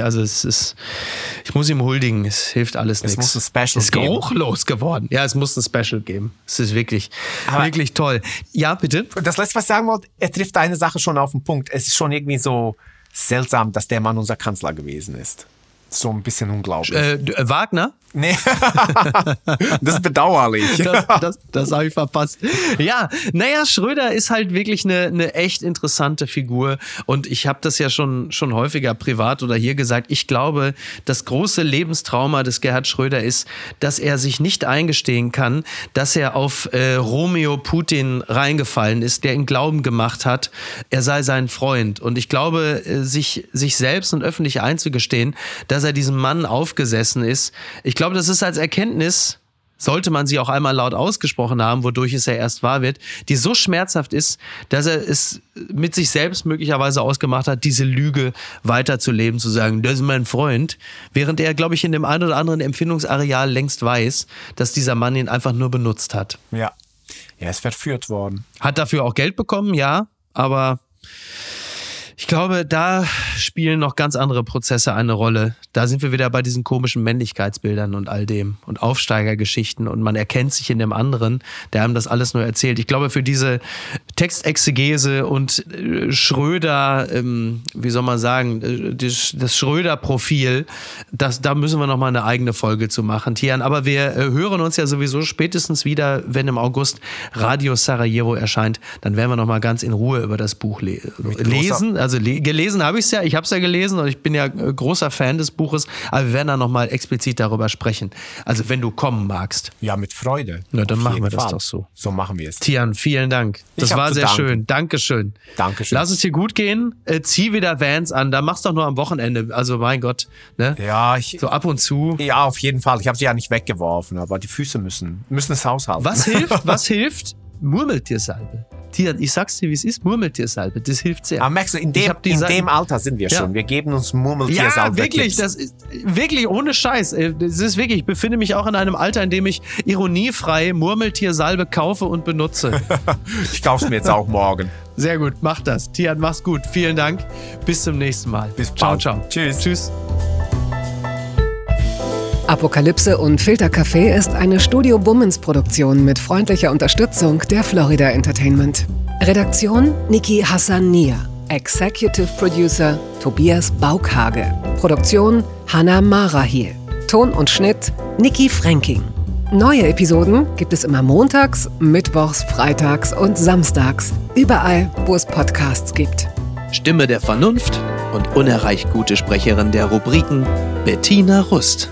S1: ich muss ihm huldigen, es hilft alles nichts.
S3: Es muss ein Special geben.
S1: Es ist geruchlos geworden. Ja, es muss ein Special geben. Es ist wirklich toll. Ja, bitte?
S3: Das letzte, was ich sagen wollte, er trifft eine Sache schon auf den Punkt. Es ist schon irgendwie so seltsam, dass der Mann unser Kanzler gewesen ist. So ein bisschen unglaublich.
S1: Wagner?
S3: Nee, das ist bedauerlich.
S1: Das habe ich verpasst. Ja, naja, Schröder ist halt wirklich eine echt interessante Figur und ich habe das ja schon häufiger privat oder hier gesagt. Ich glaube, das große Lebenstrauma des Gerhard Schröder ist, dass er sich nicht eingestehen kann, dass er auf Romeo Putin reingefallen ist, der ihn glauben gemacht hat, er sei sein Freund. Und ich glaube, sich selbst und öffentlich einzugestehen, dass er diesem Mann aufgesessen ist, ich glaube, das ist als Erkenntnis, sollte man sie auch einmal laut ausgesprochen haben, wodurch es ja erst wahr wird, die so schmerzhaft ist, dass er es mit sich selbst möglicherweise ausgemacht hat, diese Lüge weiterzuleben, zu sagen, das ist mein Freund, während er, glaube ich, in dem einen oder anderen Empfindungsareal längst weiß, dass dieser Mann ihn einfach nur benutzt hat.
S3: Ja, er ist verführt worden.
S1: Hat dafür auch Geld bekommen, ja, aber ich glaube, da spielen noch ganz andere Prozesse eine Rolle. Da sind wir wieder bei diesen komischen Männlichkeitsbildern und all dem und Aufsteigergeschichten und man erkennt sich in dem anderen, der einem das alles nur erzählt. Ich glaube, für diese Textexegese und Schröder, wie soll man sagen, das Schröder-Profil, da müssen wir nochmal eine eigene Folge zu machen, Tian. Aber wir hören uns ja sowieso spätestens wieder, wenn im August Radio Sarajevo erscheint. Dann werden wir nochmal ganz in Ruhe über das Buch lesen. Also gelesen habe ich es ja, ich habe es ja gelesen und ich bin ja großer Fan des Buches, aber wir werden da nochmal explizit darüber sprechen. Also wenn du kommen magst.
S3: Ja, mit Freude.
S1: Na, dann machen wir das doch so.
S3: So machen wir es.
S1: Tian, vielen Dank. Das war sehr schön. Dankeschön.
S3: Dankeschön.
S1: Lass es dir gut gehen. Zieh wieder Vans an. Da machst du doch nur am Wochenende. Also mein Gott. Ne?
S3: Ja,
S1: so ab und zu.
S3: Ja, auf jeden Fall. Ich habe sie ja nicht weggeworfen, aber die Füße müssen das aushalten.
S1: Was hilft? Was hilft? Murmeltiersalbe. Tian, ich sag's dir, wie es ist, Murmeltiersalbe, das hilft sehr.
S3: Aber merkst du, in dem Alter sind wir schon. Wir geben uns Murmeltiersalbe.
S1: Ja, wirklich, das ist wirklich ohne Scheiß. Das ist wirklich, ich befinde mich auch in einem Alter, in dem ich ironiefrei Murmeltiersalbe kaufe und benutze.
S3: Ich kauf's mir jetzt auch morgen.
S1: Sehr gut, mach das. Tian, mach's gut. Vielen Dank. Bis zum nächsten Mal.
S3: Bis bald.
S1: Ciao.
S3: Tschüss.
S2: Apokalypse und Filtercafé ist eine Studio Bummens Produktion mit freundlicher Unterstützung der Florida Entertainment. Redaktion Niki Hassania. Executive Producer Tobias Baukhage. Produktion Hannah Marahiel. Ton und Schnitt Niki Fränking. Neue Episoden gibt es immer montags, mittwochs, freitags und samstags. Überall, wo es Podcasts gibt.
S1: Stimme der Vernunft und unerreicht gute Sprecherin der Rubriken Bettina Rust.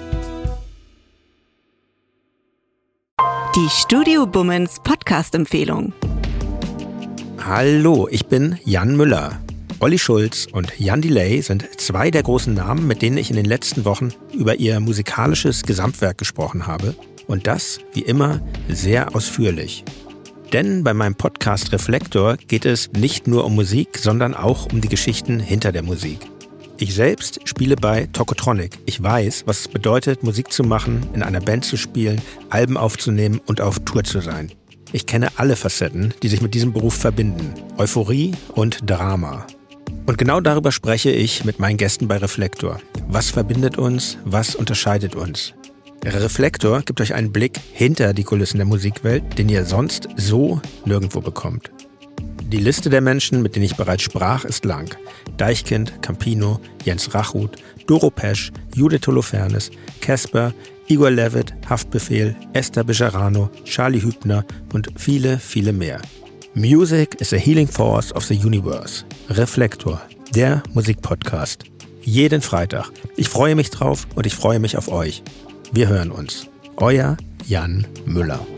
S5: Die Studio Bummens Podcast-Empfehlung.
S6: Hallo, ich bin Jan Müller.
S5: Olli Schulz und Jan Delay sind zwei der großen Namen, mit denen ich in den letzten Wochen über ihr musikalisches Gesamtwerk gesprochen habe. Und das, wie immer, sehr ausführlich. Denn bei meinem Podcast Reflektor geht es nicht nur um Musik, sondern auch um die Geschichten hinter der Musik. Ich selbst spiele bei Tokotronic. Ich weiß, was es bedeutet, Musik zu machen, in einer Band zu spielen, Alben aufzunehmen und auf Tour zu sein. Ich kenne alle Facetten, die sich mit diesem Beruf verbinden. Euphorie und Drama. Und genau darüber spreche ich mit meinen Gästen bei Reflektor. Was verbindet uns? Was unterscheidet uns? Reflektor gibt euch einen Blick hinter die Kulissen der Musikwelt, den ihr sonst so nirgendwo bekommt. Die Liste der Menschen, mit denen ich bereits sprach, ist lang. Deichkind, Campino, Jens Rachut, Doro Pesch, Judith Holofernes, Casper, Igor Levit, Haftbefehl, Esther Bejarano, Charlie Hübner und viele, viele mehr. Music is a healing force of the universe. Reflektor, der Musikpodcast. Jeden Freitag. Ich freue mich drauf und ich freue mich auf euch. Wir hören uns. Euer Jan Müller.